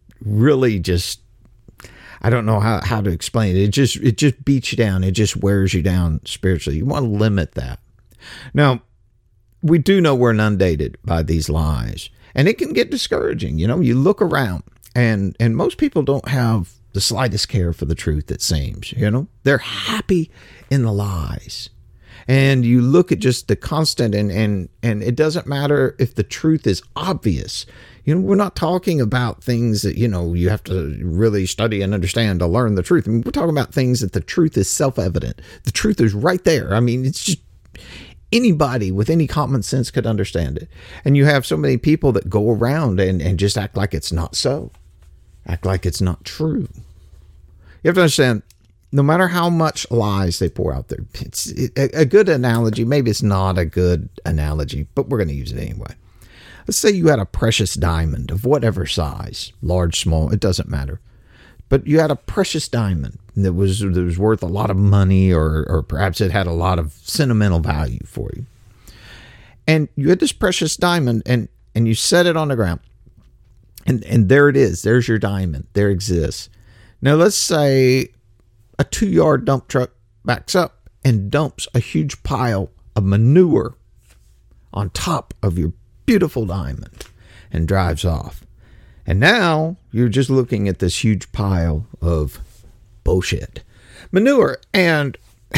I don't know how to explain it. It just beats you down. It just wears you down spiritually. You want to limit that. Now, we do know we're inundated by these lies, and it can get discouraging. You look around and most people don't have the slightest care for the truth, it seems. They're happy in the lies. And you look at just the constant and it doesn't matter if the truth is obvious. We're not talking about things that, you have to really study and understand to learn the truth. We're talking about things that the truth is self-evident. The truth is right there. It's just anybody with any common sense could understand it. And you have so many people that go around and just act like it's not so. Act like it's not true. You have to understand, no matter how much lies they pour out there, it's a good analogy. Maybe it's not a good analogy, but we're going to use it anyway. Let's say you had a precious diamond of whatever size, large, small, it doesn't matter. But you had a precious diamond that was worth a lot of money, or perhaps it had a lot of sentimental value for you. And you had this precious diamond, and you set it on the ground. And there it is. There's your diamond. There it exists. Now, let's say a 2-yard dump truck backs up and dumps a huge pile of manure on top of your beautiful diamond and drives off. And now you're just looking at this huge pile of bullshit. Manure. And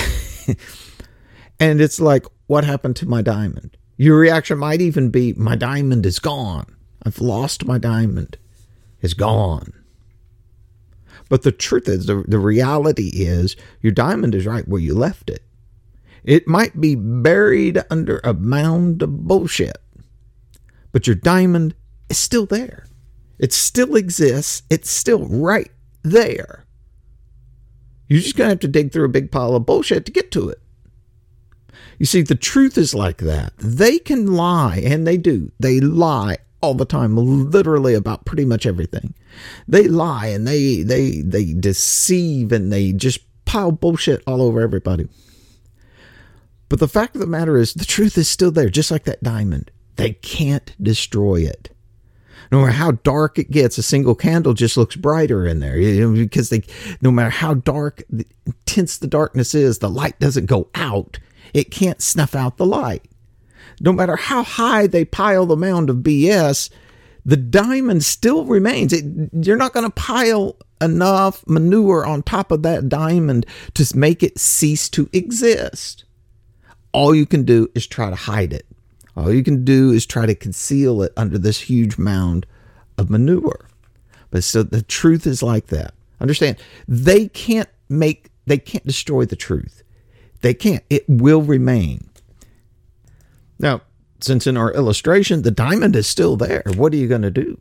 and it's like, what happened to my diamond? Your reaction might even be, my diamond is gone. I've lost my diamond. It's gone. But the truth is, the reality is, your diamond is right where you left it. It might be buried under a mound of bullshit, but your diamond is still there. It still exists. It's still right there. You're just going to have to dig through a big pile of bullshit to get to it. You see, the truth is like that. They can lie, and they do. They lie all the time, literally about pretty much everything. They lie, and they deceive, and they just pile bullshit all over everybody. But the fact of the matter is, the truth is still there, just like that diamond. They can't destroy it. No matter how dark it gets, a single candle just looks brighter in there, because no matter how dark, intense the darkness is, the light doesn't go out. It can't snuff out the light. No matter how high they pile the mound of BS, the diamond still remains. You're not going to pile enough manure on top of that diamond to make it cease to exist. All you can do is try to hide it. All you can do is try to conceal it under this huge mound of manure. But so the truth is like that. Understand, they can't destroy the truth. They can't. It will remain. Now, since in our illustration, the diamond is still there, what are you going to do?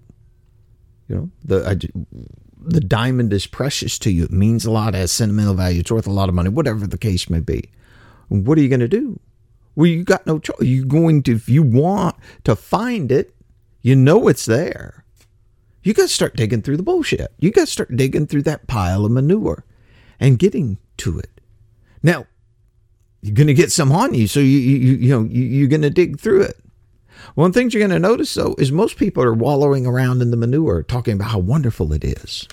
The diamond is precious to you. It means a lot, has sentimental value. It's worth a lot of money, whatever the case may be. What are you going to do? Well, you got no choice. You're going to, if you want to find it, you know it's there. You got to start digging through the bullshit. You got to start digging through that pile of manure and getting to it. Now, you're going to get some on you, so you're going to dig through it. One thing you're going to notice, though, is most people are wallowing around in the manure, talking about how wonderful it is.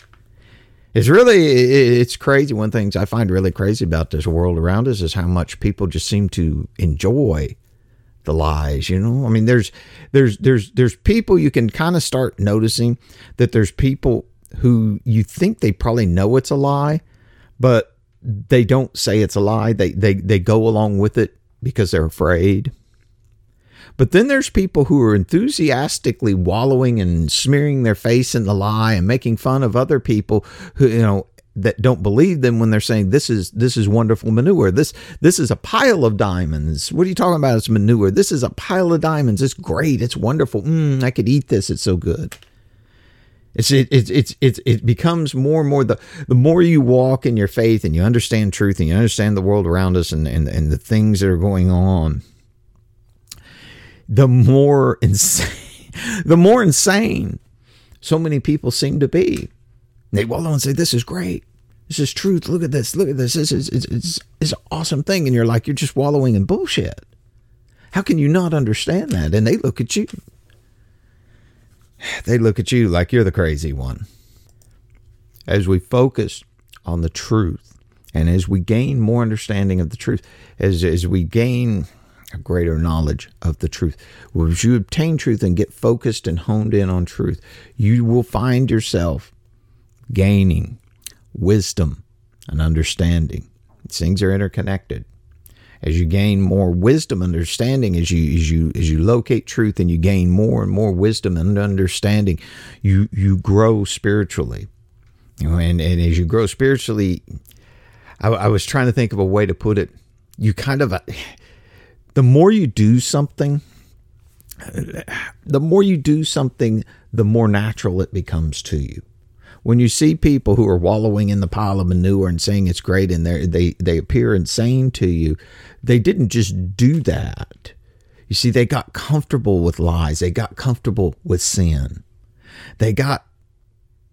It's crazy. One of the things I find really crazy about this world around us is how much people just seem to enjoy the lies. I mean, there's people, you can kind of start noticing that there's people who you think they probably know it's a lie, but they don't say it's a lie. They go along with it because they're afraid. But then there's people who are enthusiastically wallowing and smearing their face in the lie and making fun of other people who, that don't believe them when they're saying this is wonderful manure. This is a pile of diamonds. What are you talking about? It's manure. This is a pile of diamonds. It's great. It's wonderful. I could eat this. It's so good. It becomes more and more, the more you walk in your faith and you understand truth and you understand the world around us and the things that are going on, the more insane so many people seem to be. They wallow and say, this is great. This is truth. Look at this. Look at this. This is an awesome thing. And you're like, you're just wallowing in bullshit. How can you not understand that? And they look at you. They look at you like you're the crazy one. As we focus on the truth and as we gain more understanding of the truth, as we gain a greater knowledge of the truth, as you obtain truth and get focused and honed in on truth, you will find yourself gaining wisdom and understanding. These things are interconnected. As you gain more wisdom and understanding, as you locate truth and you gain more and more wisdom and understanding, you grow spiritually. And as you grow spiritually, I was trying to think of a way to put it. You kind of, the more you do something, the more natural it becomes to you. When you see people who are wallowing in the pile of manure and saying it's great and they appear insane to you, they didn't just do that. You see, they got comfortable with lies. They got comfortable with sin. They got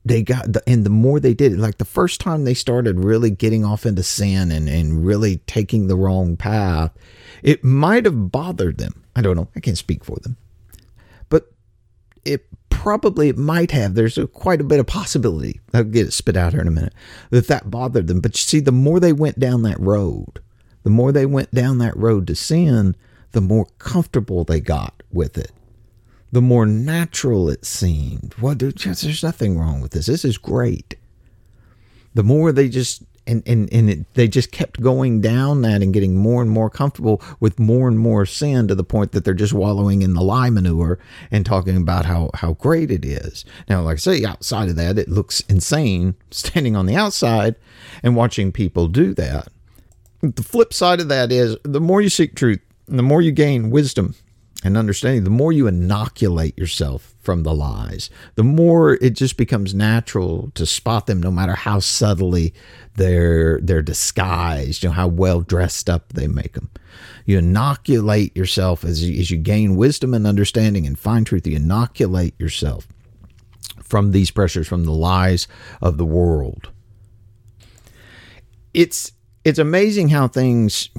they got and the more they did it, like the first time they started really getting off into sin and really taking the wrong path, it might have bothered them. I don't know. I can't speak for them, but it might have. There's quite a bit of possibility. I'll get it spit out here in a minute, that bothered them. But you see, the more they went down that road, to sin, the more comfortable they got with it. The more natural it seemed. Well, there's nothing wrong with this. This is great. The more they just they just kept going down that and getting more and more comfortable with more and more sin, to the point that they're just wallowing in the lie manure and talking about how great it is. Now, like I say, outside of that, it looks insane standing on the outside and watching people do that. The flip side of that is, the more you seek truth, and the more you gain wisdom and understanding, the more you inoculate yourself from the lies, the more it just becomes natural to spot them, no matter how subtly they're disguised, how well dressed up they make them. You inoculate yourself as you gain wisdom and understanding and find truth. You inoculate yourself from these pressures, from the lies of the world. It's amazing how things,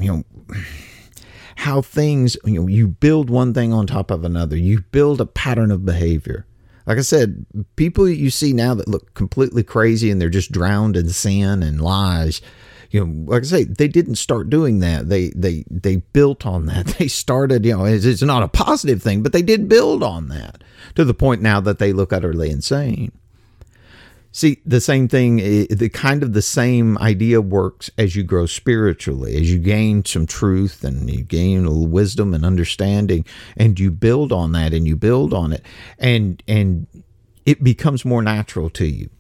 you build one thing on top of another. You build a pattern of behavior. Like I said, people you see now that look completely crazy and they're just drowned in sin and lies, like I say, they didn't start doing that. They built on that. They started, it's not a positive thing, but they did build on that to the point now that they look utterly insane. See, the same thing, the same idea works as you grow spiritually, as you gain some truth and you gain a little wisdom and understanding, and you build on that and you build on it, and it becomes more natural to you.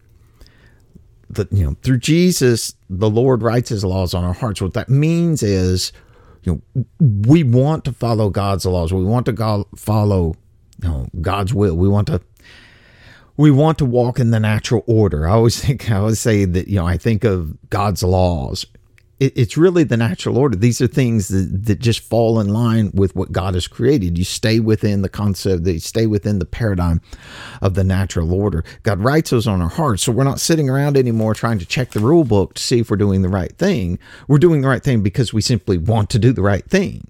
Through Jesus, the Lord writes his laws on our hearts. What that means is, we want to follow God's laws. We want to follow God's will. We want to walk in the natural order. I always say that, I think of God's laws. It's really the natural order. These are things that just fall in line with what God has created. You stay within the concept, you stay within the paradigm of the natural order. God writes those on our hearts. So we're not sitting around anymore trying to check the rule book to see if we're doing the right thing. We're doing the right thing because we simply want to do the right thing.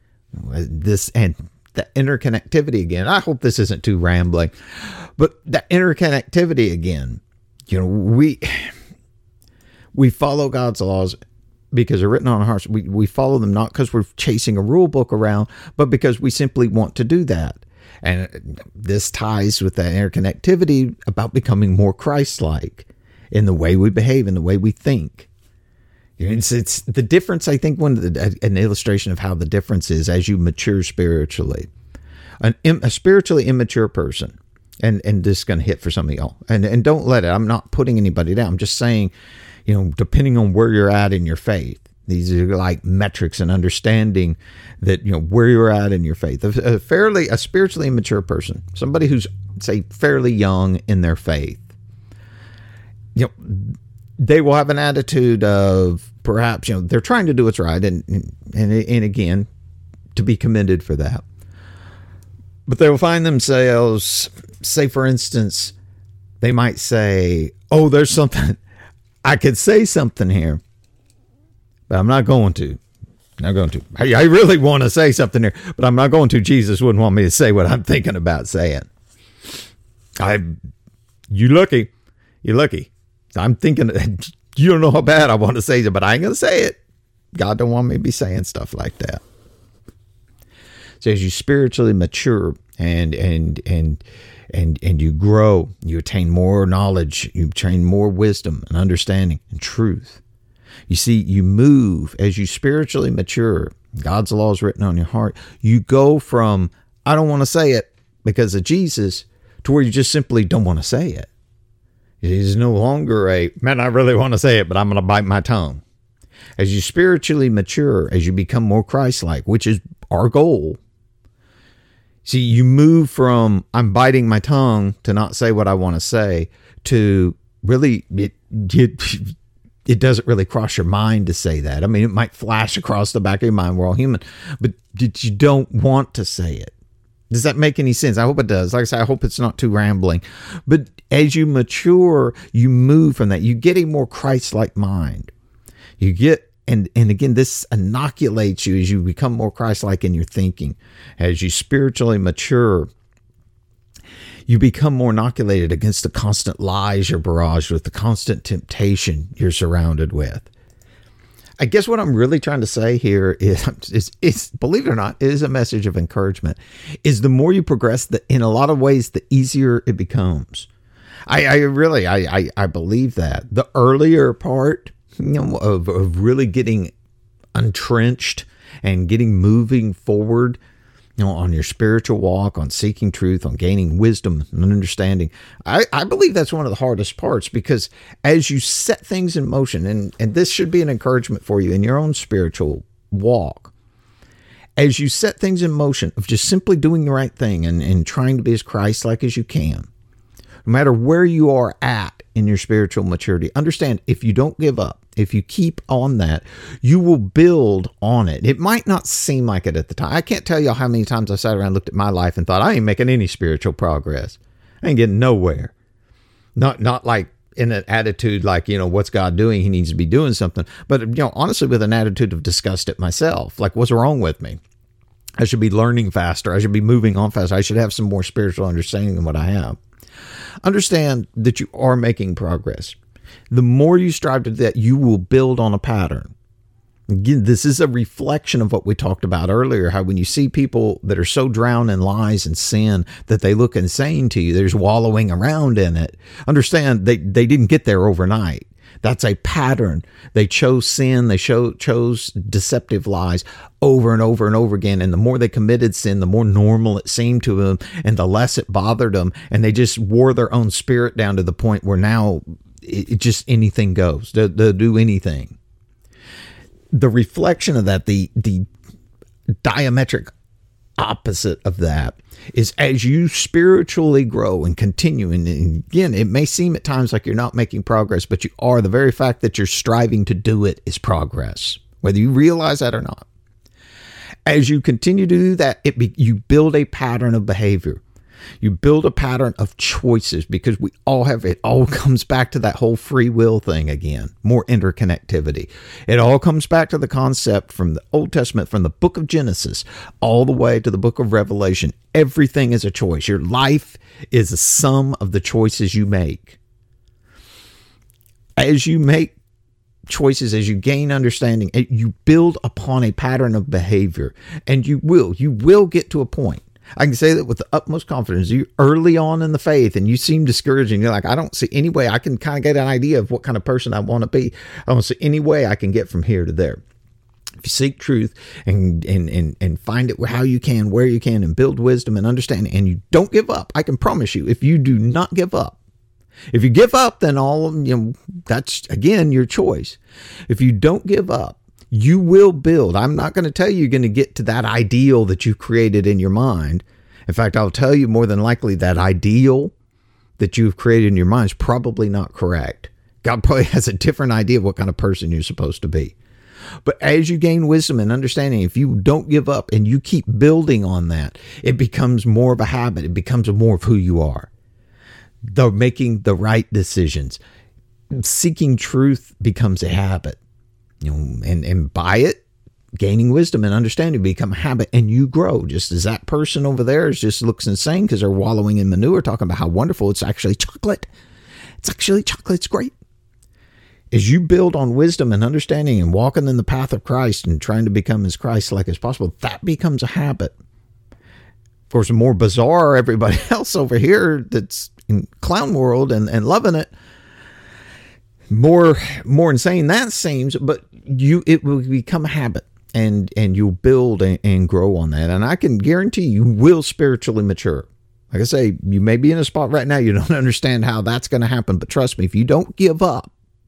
The interconnectivity again. I hope this isn't too rambling, but the interconnectivity again, we follow God's laws because they're written on our hearts. We follow them not because we're chasing a rule book around, but because we simply want to do that. And this ties with that interconnectivity about becoming more Christ-like in the way we behave, in the way we think. It's the difference. I think an illustration of how the difference is as you mature spiritually. A spiritually immature person, and this is going to hit for some of y'all, and don't let it. I'm not putting anybody down. I'm just saying, depending on where you're at in your faith, these are like metrics and understanding that where you're at in your faith. A spiritually immature person, somebody who's say fairly young in their faith, they will have an attitude of perhaps, they're trying to do what's right. And again, to be commended for that. But they will find themselves, say, for instance, they might say, oh, there's something, I could say something here, but I'm not going to. I really want to say something here, but I'm not going to. Jesus wouldn't want me to say what I'm thinking about saying. You're lucky. I'm thinking, you don't know how bad I want to say it, but I ain't going to say it. God don't want me to be saying stuff like that. So as you spiritually mature and you grow, you attain more knowledge, you attain more wisdom and understanding and truth. You see, you move as you spiritually mature. God's law is written on your heart. You go from, I don't want to say it because of Jesus, to where you just simply don't want to say it. It is no longer I really want to say it, but I'm going to bite my tongue. As you spiritually mature, as you become more Christ-like, which is our goal. See, you move from I'm biting my tongue to not say what I want to say to really it doesn't really cross your mind to say that. I mean, it might flash across the back of your mind. We're all human, but you don't want to say it. Does that make any sense? I hope it does. Like I said, I hope it's not too rambling. But As you mature, you move from that. You get a more Christ-like mind. You get, and again, this inoculates you as you become more Christ-like in your thinking. As you spiritually mature, you become more inoculated against the constant lies you're barraged with, the constant temptation you're surrounded with. I guess what I'm really trying to say here is, believe it or not, it is a message of encouragement, is the more you progress, in a lot of ways, the easier it becomes. I believe that. The earlier part, of really getting entrenched and getting moving forward, on your spiritual walk, on seeking truth, on gaining wisdom and understanding. I believe that's one of the hardest parts, because as you set things in motion, and this should be an encouragement for you in your own spiritual walk, as you set things in motion of just simply doing the right thing and trying to be as Christ-like as you can, no matter where you are at in your spiritual maturity, understand, if you don't give up, if you keep on that, you will build on it. It might not seem like it at the time. I can't tell you how many times I sat around and looked at my life and thought, I ain't making any spiritual progress. I ain't getting nowhere. Not like in an attitude like, what's God doing? He needs to be doing something. But, honestly, with an attitude of disgust at myself. Like, what's wrong with me? I should be learning faster. I should be moving on faster. I should have some more spiritual understanding than what I have. Understand that you are making progress. The more you strive to do that, you will build on a pattern. Again, this is a reflection of what we talked about earlier, how when you see people that are so drowned in lies and sin that they look insane to you, they're just wallowing around in it. Understand, they didn't get there overnight. That's a pattern. They chose sin. They chose deceptive lies over and over and over again. And the more they committed sin, the more normal it seemed to them, and the less it bothered them. And they just wore their own spirit down to the point where now it just anything goes. They'll do anything. The reflection of that, the diametric opposite of that, is as you spiritually grow and continue, and again, it may seem at times like you're not making progress, but you are. The very fact that you're striving to do it is progress, whether you realize that or not. As you continue to do that, you build a pattern of behavior. You build a pattern of choices, because we all have, it all comes back to that whole free will thing again, more interconnectivity. It all comes back to the concept from the Old Testament, from the book of Genesis, all the way to the book of Revelation. Everything is a choice. Your life is a sum of the choices you make. As you make choices, as you gain understanding, you build upon a pattern of behavior, and you will get to a point. I can say that with the utmost confidence. You're early on in the faith and you seem discouraged, and you're like, I don't see any way I can kind of get an idea of what kind of person I want to be. I don't see any way I can get from here to there. If you seek truth and find it how you can, where you can, and build wisdom and understanding, and you don't give up, I can promise you, if you do not give up, if you give up, then that's, again, your choice. If you don't give up, you will build. I'm not going to tell you you're going to get to that ideal that you've created in your mind. In fact, I'll tell you more than likely that ideal that you've created in your mind is probably not correct. God probably has a different idea of what kind of person you're supposed to be. But as you gain wisdom and understanding, if you don't give up and you keep building on that, it becomes more of a habit. It becomes more of who you are. Making the right decisions. Seeking truth becomes a habit. And by it, gaining wisdom and understanding become a habit, and you grow. Just as that person over there just looks insane because they're wallowing in manure, talking about how wonderful it's actually chocolate. It's actually chocolate. It's great. As you build on wisdom and understanding and walking in the path of Christ and trying to become as Christ-like as possible, that becomes a habit. Of course, the more bizarre everybody else over here that's in clown world and loving it, more insane that seems, but it will become a habit, and you'll build and grow on that. And I can guarantee you will spiritually mature. Like I say, you may be in a spot right now you don't understand how that's going to happen, but trust me, if you don't give up,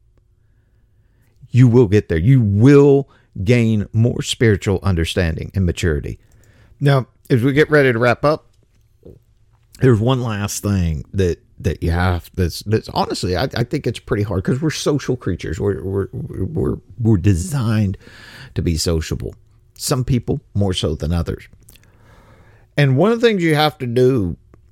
you will get there. You will gain more spiritual understanding and maturity. Now, as we get ready to wrap up, there's one last thing that you have that's honestly, I think it's pretty hard, because we're social creatures. We're designed to be sociable. Some people more so than others. And one of the things you have to do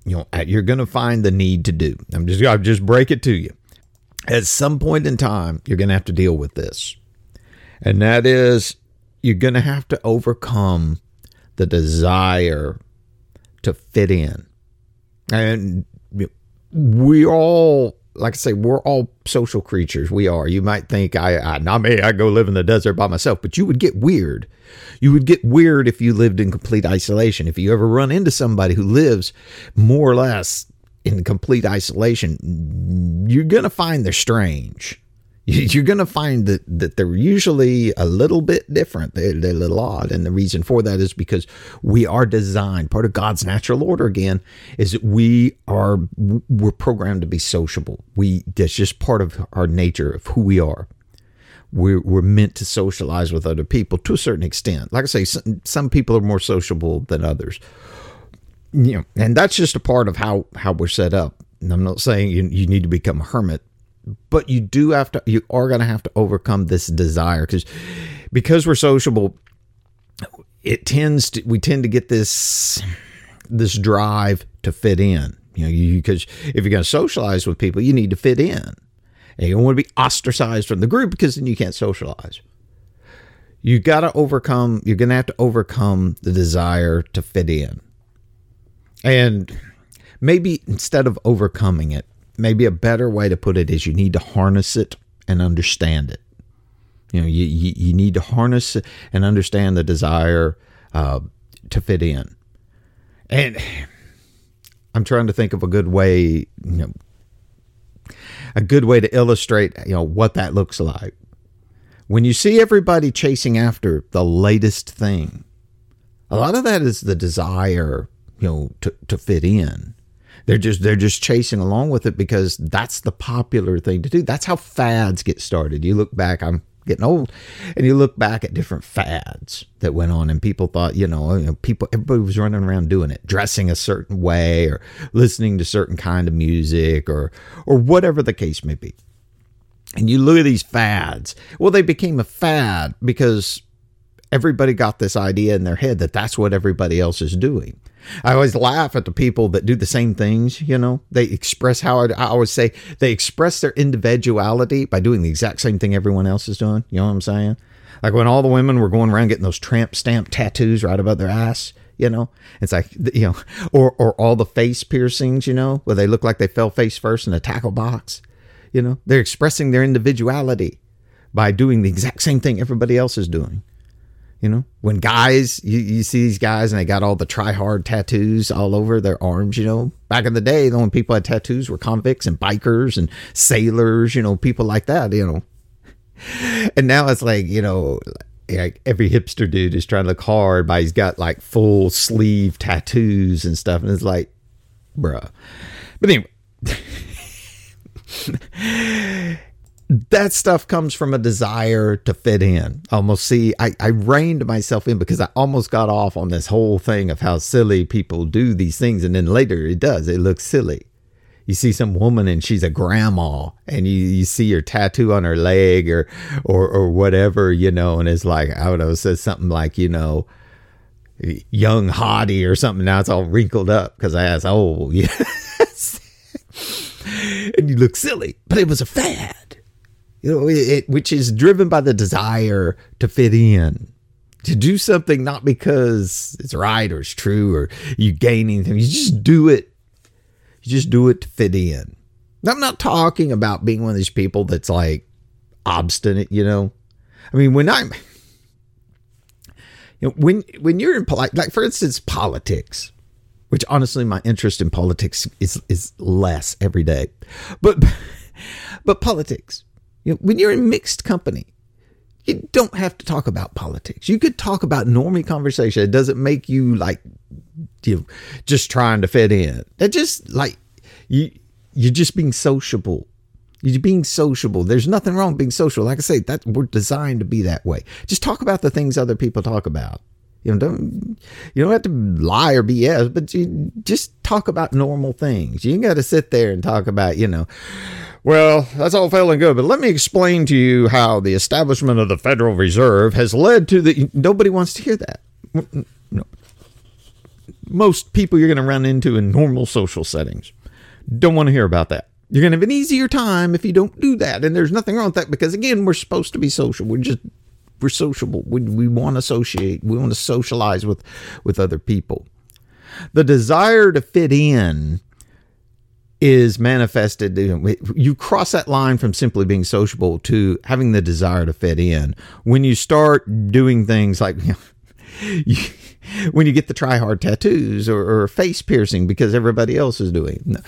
you're going to find the need to do. I'll just break it to you. At some point in time, you're going to have to deal with this. And that is, you're going to have to overcome the desire to fit in. And we all, like I say, we're all social creatures. We are. You might think, not me, I go live in the desert by myself, but you would get weird. You would get weird if you lived in complete isolation. If you ever run into somebody who lives more or less in complete isolation, you're going to find they're strange. You're going to find that they're usually a little bit different. They're a little odd. And the reason for that is because we are designed. Part of God's natural order, again, is that we're programmed to be sociable. That's just part of our nature, of who we are. We're meant to socialize with other people to a certain extent. Like I say, some people are more sociable than others. And that's just a part of how we're set up. And I'm not saying you need to become a hermit. But you are going to have to overcome this desire because we're sociable. We tend to get this drive to fit in. Because if you're going to socialize with people, you need to fit in, and you don't want to be ostracized from the group because then you can't socialize. You're going to have to overcome the desire to fit in, and maybe instead of overcoming it, maybe a better way to put it is you need to harness it and understand it. You need to harness it and understand the desire to fit in. And I'm trying to think of a good way to illustrate, what that looks like. When you see everybody chasing after the latest thing, a lot of that is the desire, to fit in. They're just chasing along with it because that's the popular thing to do. That's how fads get started. You look back, I'm getting old, and you look back at different fads that went on, and people thought, everybody was running around doing it, dressing a certain way or listening to certain kind of music or whatever the case may be. And you look at these fads. Well, they became a fad because everybody got this idea in their head that that's what everybody else is doing. I always laugh at the people that do the same things. They express I always say they express their individuality by doing the exact same thing everyone else is doing. You know what I'm saying? Like when all the women were going around getting those tramp stamp tattoos right above their ass, it's like, or all the face piercings, where they look like they fell face first in a tackle box. They're expressing their individuality by doing the exact same thing everybody else is doing. When guys, you see these guys and they got all the try-hard tattoos all over their arms, back in the day, the only people had tattoos were convicts and bikers and sailors, people like that, And now it's like, like every hipster dude is trying to look hard, but he's got like full sleeve tattoos and stuff. And it's like, bruh. But anyway. That stuff comes from a desire to fit in. I reined myself in because I almost got off on this whole thing of how silly people do these things. And then later it looks silly. You see some woman and she's a grandma and you see her tattoo on her leg or whatever, and it's like, I don't know, it says something like, young hottie or something. Now it's all wrinkled up because I asked, yes. And you look silly, but it was a fad. Which is driven by the desire to fit in, to do something not because it's right or it's true or you gain anything. You just do it. You just do it to fit in. I'm not talking about being one of these people that's like obstinate, I mean, when you're in like for instance, politics, which honestly my interest in politics is less every day, but politics. When you're in mixed company, you don't have to talk about politics. You could talk about normal conversation. It doesn't make you like, just trying to fit in. That just like, you're just being sociable. You're being sociable. There's nothing wrong with being social. Like I say, we're designed to be that way. Just talk about the things other people talk about. You don't have to lie or BS, but you just talk about normal things. You ain't got to sit there and talk about, well, that's all well and good, but let me explain to you how the establishment of the Federal Reserve has led to nobody wants to hear that. most people you're going to run into in normal social settings. Don't want to hear about that. You're going to have an easier time if you don't do that. And there's nothing wrong with that because, again, we're supposed to be social. We're sociable. We want to associate. We want to socialize with other people. The desire to fit in is manifested. You cross that line from simply being sociable to having the desire to fit in. When you start doing things like, when you get the try hard tattoos or face piercing because everybody else is doing it.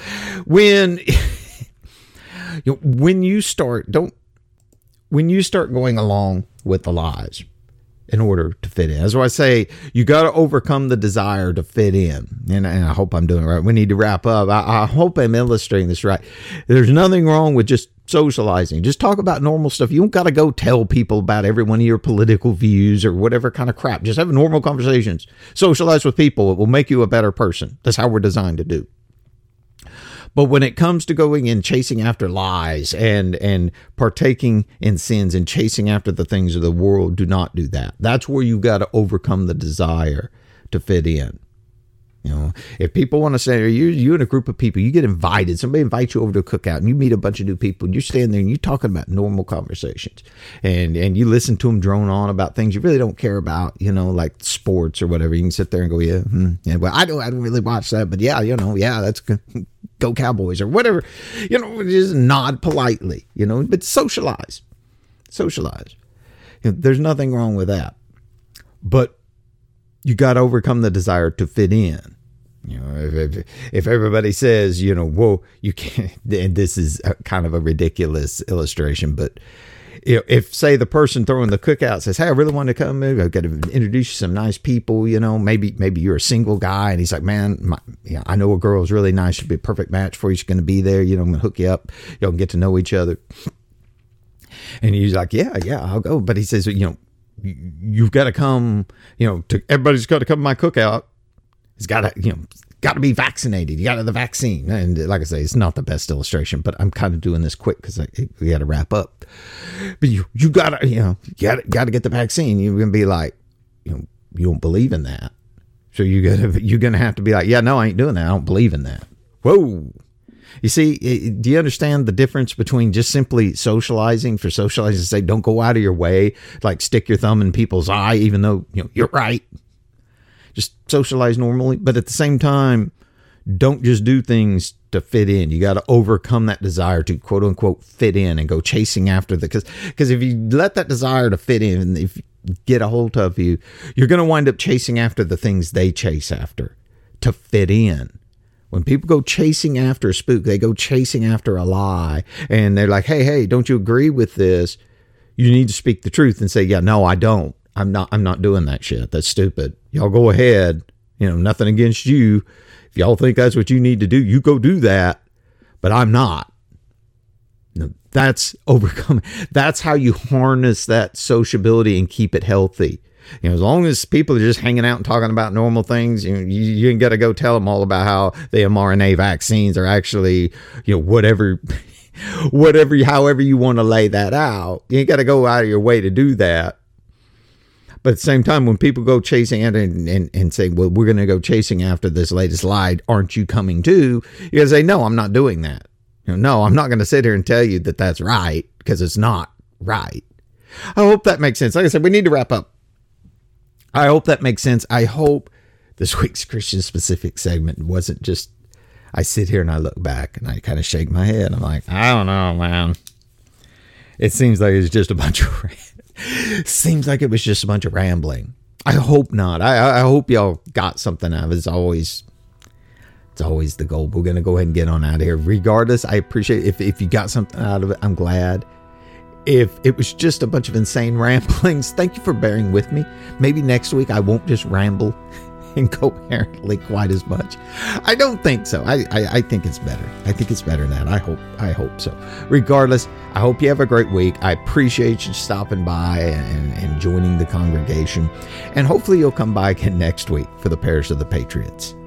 When you start going along with the lies in order to fit in. That's why I say you got to overcome the desire to fit in. And I hope I'm doing it right. We need to wrap up. I hope I'm illustrating this right. There's nothing wrong with just socializing. Just talk about normal stuff. You don't got to go tell people about every one of your political views or whatever kind of crap. Just have normal conversations. Socialize with people. It will make you a better person. That's how we're designed to do. But when it comes to going and chasing after lies and partaking in sins and chasing after the things of the world, do not do that. That's where you got to overcome the desire to fit in. If people want to say, you in a group of people, you get invited, somebody invites you over to a cookout and you meet a bunch of new people and you stand there and you're talking about normal conversations and you listen to them drone on about things you really don't care about, like sports or whatever. You can sit there and go, well, I don't really watch that, but that's good. Go Cowboys or whatever, just nod politely, but socialize. There's nothing wrong with that, but you got to overcome the desire to fit in. If everybody says, whoa, you can't, and this is kind of a ridiculous illustration, but if say the person throwing the cookout says, hey, I really want to come, I've got to introduce you to some nice people, maybe you're a single guy and he's like, man, I know a girl is really nice. She'd be a perfect match for you. She's going to be there. I'm going to hook you up. Y'all can get to know each other. And he's like, yeah, I'll go. But he says, you've got to come, everybody's got to come to my cookout. It's got to be vaccinated. You got to have the vaccine. And like I say, it's not the best illustration, but I'm kind of doing this quick because we got to wrap up. But you got to, got to get the vaccine. You're going to be like, you don't believe in that. So you're going to have to be like, yeah, no, I ain't doing that. I don't believe in that. Whoa. You see, do you understand the difference between just simply socializing for socializing to say, don't go out of your way, like stick your thumb in people's eye, even though, you're right. Just socialize normally, but at the same time, don't just do things to fit in. You got to overcome that desire to quote unquote fit in and go chasing after because if you let that desire to fit in, if you get a hold of you, you're going to wind up chasing after the things they chase after to fit in. When people go chasing after a spook, they go chasing after a lie and they're like, hey, don't you agree with this? You need to speak the truth and say, yeah, no, I don't. I'm not doing that shit. That's stupid. Y'all go ahead. Nothing against you. If y'all think that's what you need to do, you go do that. But I'm not. No, that's overcoming. That's how you harness that sociability and keep it healthy. As long as people are just hanging out and talking about normal things, you ain't got to go tell them all about how the mRNA vaccines are actually, whatever, however you want to lay that out. You ain't got to go out of your way to do that. But at the same time, when people go chasing it and say, well, we're going to go chasing after this latest lie, aren't you coming too? You got to say, no, I'm not doing that. No, I'm not going to sit here and tell you that that's right because it's not right. I hope that makes sense. Like I said, we need to wrap up. I hope that makes sense. I hope this week's Christian specific segment wasn't just, I sit here and I look back and I kind of shake my head. I'm like, I don't know, man. It seems like it's just a bunch of seems like it was just a bunch of rambling. I hope not. I hope y'all got something out of it. It's always the goal. We're going to go ahead and get on out of here. Regardless, I appreciate if you got something out of it. I'm glad. If it was just a bunch of insane ramblings, thank you for bearing with me. Maybe next week I won't just ramble incoherently quite as much. I don't think so. I think it's better. I think it's better than that. I hope so. Regardless, I hope you have a great week. I appreciate you stopping by and joining the congregation. And hopefully you'll come by again next week for the Parish of the Patriots.